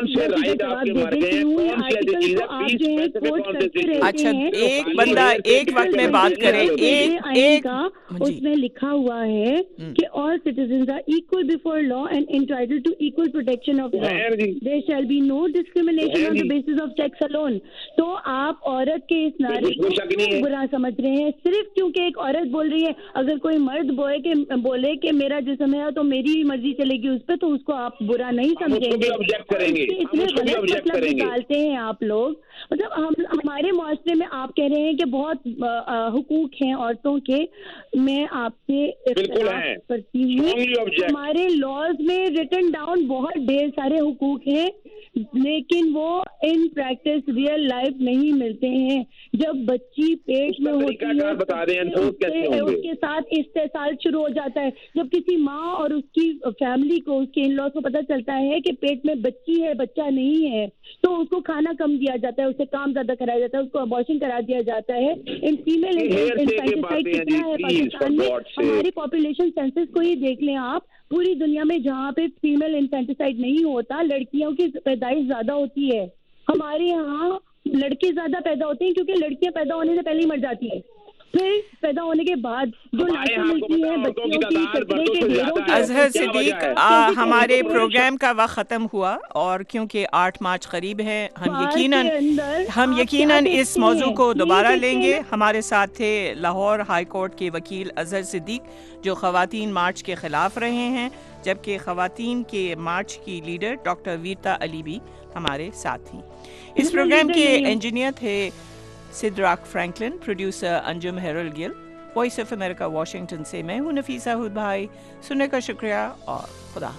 ایک بندہ ایک وقت میں بات کرے، اس میں لکھا ہوا ہے کہ all citizens are equal before law and entitled to equal protection of law. There shall be no discrimination on the basis of sex alone. تو آپ عورت کے اس نعرے کو برا سمجھ رہے ہیں صرف کیونکہ ایک عورت بول رہی ہے۔ اگر کوئی مرد بولے کہ میرا جسم ہے تو میری مرضی چلے گی اس پہ، تو اس کو آپ برا نہیں سمجھیں گے، اس میں غلط مطلب نکالتے ہیں آپ لوگ۔ مطلب ہمارے معاشرے میں آپ کہہ رہے ہیں کہ بہت حقوق ہیں عورتوں کے، میں آپ سے اختلاف کرتی ہوں۔ ہمارے لاز میں ریٹن ڈاؤن بہت ڈھیر سارے حقوق ہیں، لیکن وہ ان پریکٹس ریئل لائف نہیں ملتے ہیں۔ جب بچی پیٹ میں ہوتی ہے اس کے ساتھ استحصال شروع ہو جاتا ہے۔ جب کسی ماں اور اس کی فیملی کو، اس کے ان لاز کو پتہ چلتا ہے کہ پیٹ میں بچی ہے، بچہ نہیں ہے، تو اس کو کھانا کم دیا جاتا ہے، اسے کام زیادہ کرایا جاتا ہے، اس کو ابارشن کرا دیا جاتا ہے۔ ان فیمیل انفینٹیسائڈ کتنا ہے پاکستان میں؟ ہماری پاپولیشن سینسس کو ہی دیکھ لیں آپ، پوری دنیا میں جہاں پہ فیمیل انفینٹیسائڈ نہیں ہوتا، لڑکیوں کی پیدائش زیادہ ہوتی ہے۔ ہمارے یہاں لڑکے زیادہ پیدا ہوتے ہیں کیونکہ لڑکیاں پیدا ہونے سے پہلے ہی مر جاتی ہیں، फिर पैदा होने के बाद जो लाशें मिलती हैं बच्चियों की कचरे के ढेरों की। अजहर सिद्दीक, हमारे प्रोग्राम का वक्त ख़त्म हुआ और क्योंकि 8 मार्च करीब है, हम यकीनन इस मौजू को दोबारा लेंगे। हमारे साथ थे लाहौर हाई कोर्ट के वकील अजहर सिद्दीक, जो ख़वातीन मार्च के ख़िलाफ़ रहे हैं, जबकि ख़वातीन के मार्च की लीडर डॉक्टर वीरता अली भी हमारे साथ थी। इस प्रोग्राम के इंजीनियर थे Shadrach Franklin, producer Anjum Harold Gill. Voice of America Washington से मैं हूं नफीसा हुद भाई। सुनने का शुक्रिया और खुदा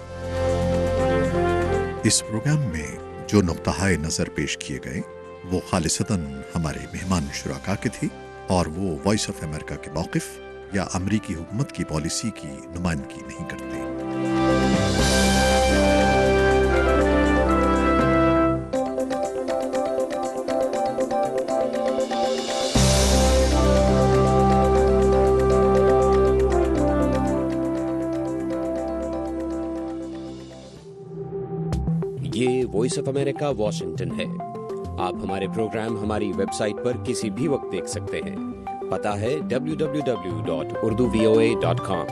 हाफ़िज़। इस प्रोग्राम में जो नुक्ता-ए नज़र पेश किए गए वो खालिसतन हमारे मेहमान शुराका के थे और वो वॉइस ऑफ अमेरिका के मौक़िफ़ या अमरीकी हुकूमत की पॉलिसी की नुमाइंदगी नहीं करते। ये वॉइस ऑफ अमेरिका वाशिंगटन है। आप हमारे प्रोग्राम हमारी वेबसाइट पर किसी भी वक्त देख सकते हैं। पता है www.urduvoa.com।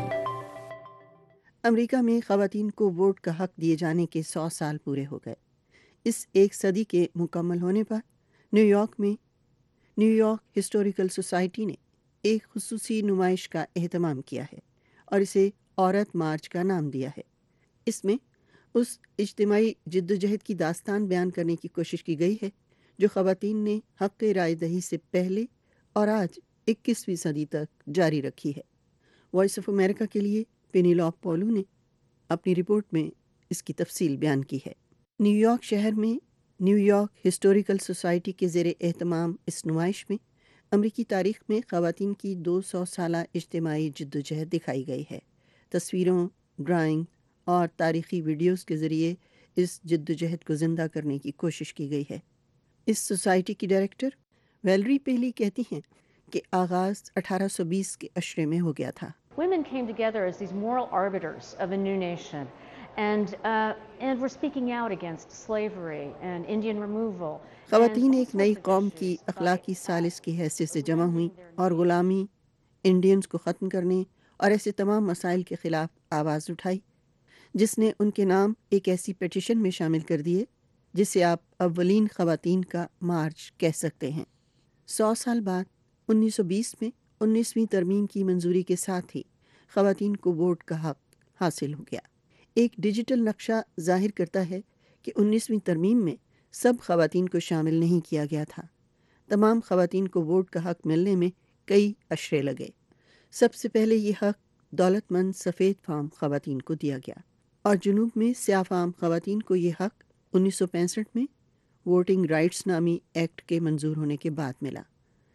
अमेरिका में ख़वातीन को वोट का हक दिए जाने के 100 साल पूरे हो गए। इस एक सदी के मुकम्मल होने पर न्यूयॉर्क में न्यूयॉर्क हिस्टोरिकल सोसाइटी ने एक खुसूसी नुमाइश का एहतमाम किया है और इसे औरत मार्च का नाम दिया है। इसमें उस इज्तिमाई जिद्दोजहद की दास्तान बयान करने की कोशिश की गई है जो ख़वातीन ने हक़ राय दही से पहले और आज 21वीं सदी तक जारी रखी है। वॉइस ऑफ अमेरिका के लिए पेनीलॉप पॉलू ने अपनी रिपोर्ट में इसकी तफसील बयान की है। न्यूयॉर्क शहर में न्यूयॉर्क हिस्टोरिकल सोसाइटी के ज़ेरे एहतमाम इस नुमाइश में अमरीकी तारीख़ में ख़वातीन की 200 साला इज्तिमाई जिद्दोजहद दिखाई गई है। तस्वीरों, ड्राइंग और तारीख़ी वीडियोज़ के ज़रिए इस जिद्दोजहद को ज़िंदा करने की कोशिश की गई है। इस सोसाइटी की डायरेक्टर वैलरी पेली कहती हैं कि आगाज़ 1820 के अशरे में हो गया था। Women came together as these moral arbiters of a new nation and were speaking out against slavery and Indian removal. ख़वातीन एक नई कौम की अखलाकी सालिस की हैसियत से जमा हुई और ग़ुलामी, इंडियंस को ख़त्म करने और ऐसे तमाम मसाइल के ख़िलाफ़ आवाज़ उठाई, जिसने उनके नाम एक ऐसी पिटीशन में शामिल कर दिए जिसे आप अव्वलीन ख़वातीन का मार्च कह सकते हैं। 100 साल बाद 1920 में 19वीं तरमीम की मंजूरी के साथ ही ख़वातीन को वोट का हक़ हासिल हो गया। एक डिजिटल नक्शा ज़ाहिर करता है कि 19वीं तरमीम में सब ख़वातीन को शामिल नहीं किया गया था। तमाम ख़वातीन को वोट का हक़ मिलने में कई अशरे लगे। सबसे पहले ये हक़ दौलतमंद सफ़ेद फार्म ख़वातीन को दिया गया और जुनूब में स्याह फार्म ख़वातीन को ये हक़ 1965 में वोटिंग राइट्स नामी एक्ट के मंजूर होने के बाद मिला।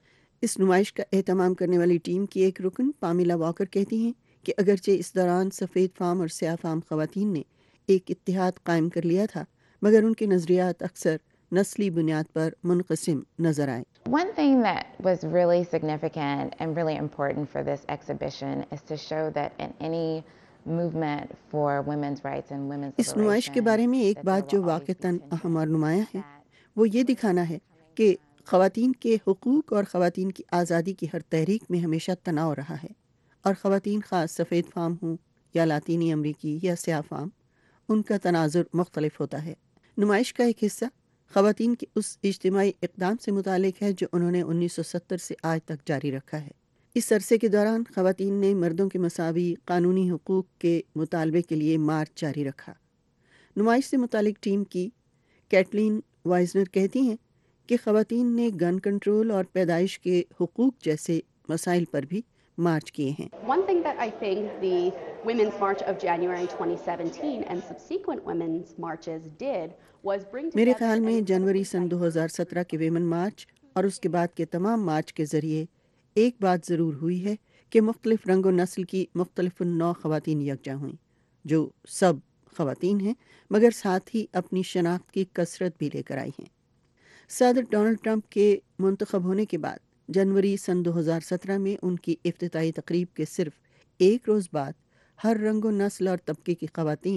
इस नुमाइश का एहतमाम करने वाली टीम की एक रुकन पामिला वॉकर कहती हैं कि अगरचे इस दौरान सफ़ेद फार्म और स्याह फार्म ख़वातीन ने एक इत्तेहाद कायम कर लिया था, मगर उनके नज़रियात अक्सर नस्ली बुनियाद पर मुनक़सिम नज़र आए। One thing that was really significant and really important for this exhibition is to show that in any movement for women's rights and women's इस नुमाइश के बारे में एक बात जो वाक़तन अहम और नुमाया है वो ये दिखाना है कि ख़वातीन के हुकूक और ख़वातीन की आज़ादी की हर तहरीक में हमेशा तनाव रहा है और ख़वातीन ख़ास सफ़ेद फार्म हों या लातीनी अमरीकी या स्याह फार्म, उनका तनाजुर मुख्तलिफ होता है। नुमाइश का एक हिस्सा ख़वातीन के उस इज्तिमाई इक़दाम से मुतालिक है जो उन्होंने 1970 से आज तक जारी रखा है। इस अरसे के दौरान ख़वातीन ने मर्दों के मसावी कानूनी हुकूक के मुतालबे के लिए मार्च जारी रखा। नुमाइश से मुतालिक टीम की कैटलीन वाइजनर कहती हैं कि ख़वातीन ने गन कंट्रोल और पैदाइश के हुकूक जैसे मसाइल पर भी मार्च किए हैं। One thing that I think the Women's March of January 2017 and subsequent women's marches did was bring मेरे ख्याल में जनवरी सन 2017 के वेमन मार्च और उसके बाद के तमाम मार्च के ज़रिए एक बात ज़रूर हुई है कि मुख्तलिफ रंग व नस्ल की मुख्तलिफ नौ ख़वातीन यकजा हुई, जो सब ख़वातीन हैं मगर साथ ही अपनी शनाख्त की कसरत भी लेकर आई हैं। सदर डोनाल्ड ट्रंप के मुंतखब होने के बाद जनवरी सन 2017 में उनकी इफ्तिताई तकरीब के सिर्फ एक रोज़ बाद हर रंग व नस्ल और तबके की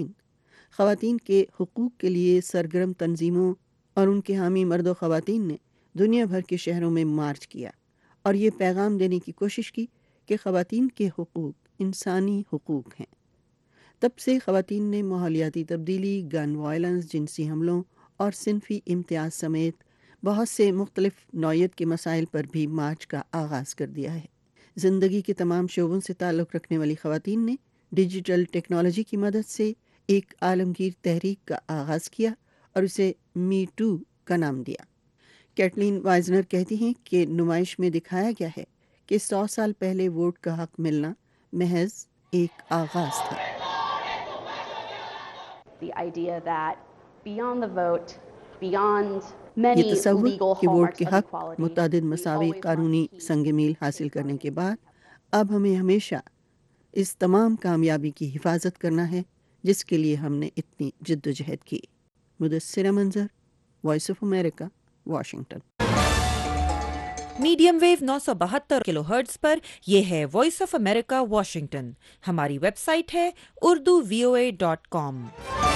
ख़वातीन के हुकूक के लिए सरगर्म तंजीमों और उनके हामी मर्द व ख़वातीन ने दुनिया भर के शहरों में मार्च किया اور یہ پیغام دینے کی کوشش کی کہ خواتین کے حقوق انسانی حقوق ہیں۔ تب سے خواتین نے ماحولیاتی تبدیلی، گن وائلنس، جنسی حملوں اور صنفی امتیاز سمیت بہت سے مختلف نوعیت کے مسائل پر بھی مارچ کا آغاز کر دیا ہے۔ زندگی کے تمام شعبوں سے تعلق رکھنے والی خواتین نے ڈیجیٹل ٹیکنالوجی کی مدد سے ایک عالمگیر تحریک کا آغاز کیا اور اسے می ٹو کا نام دیا۔ کیٹلین وائزنر کہتی ہیں کہ نمائش میں دکھایا گیا ہے کہ 100 سال پہلے ووٹ کا حق ملنا محض ایک آغاز تھا۔ یہ تصور کہ ووٹ کے حق، متعدد مساوی قانونی سنگ میل حاصل کرنے کے بعد اب ہمیں ہمیشہ اس تمام کامیابی کی حفاظت کرنا ہے جس کے لیے ہم نے اتنی جدوجہد کی۔ مدثرہ منظر، voice of America, Washington. Medium wave 972 kilohertz پر یہ ہے وائس آف امریکہ واشنگٹن۔ ہماری ویب سائٹ ہے urduvoa.com۔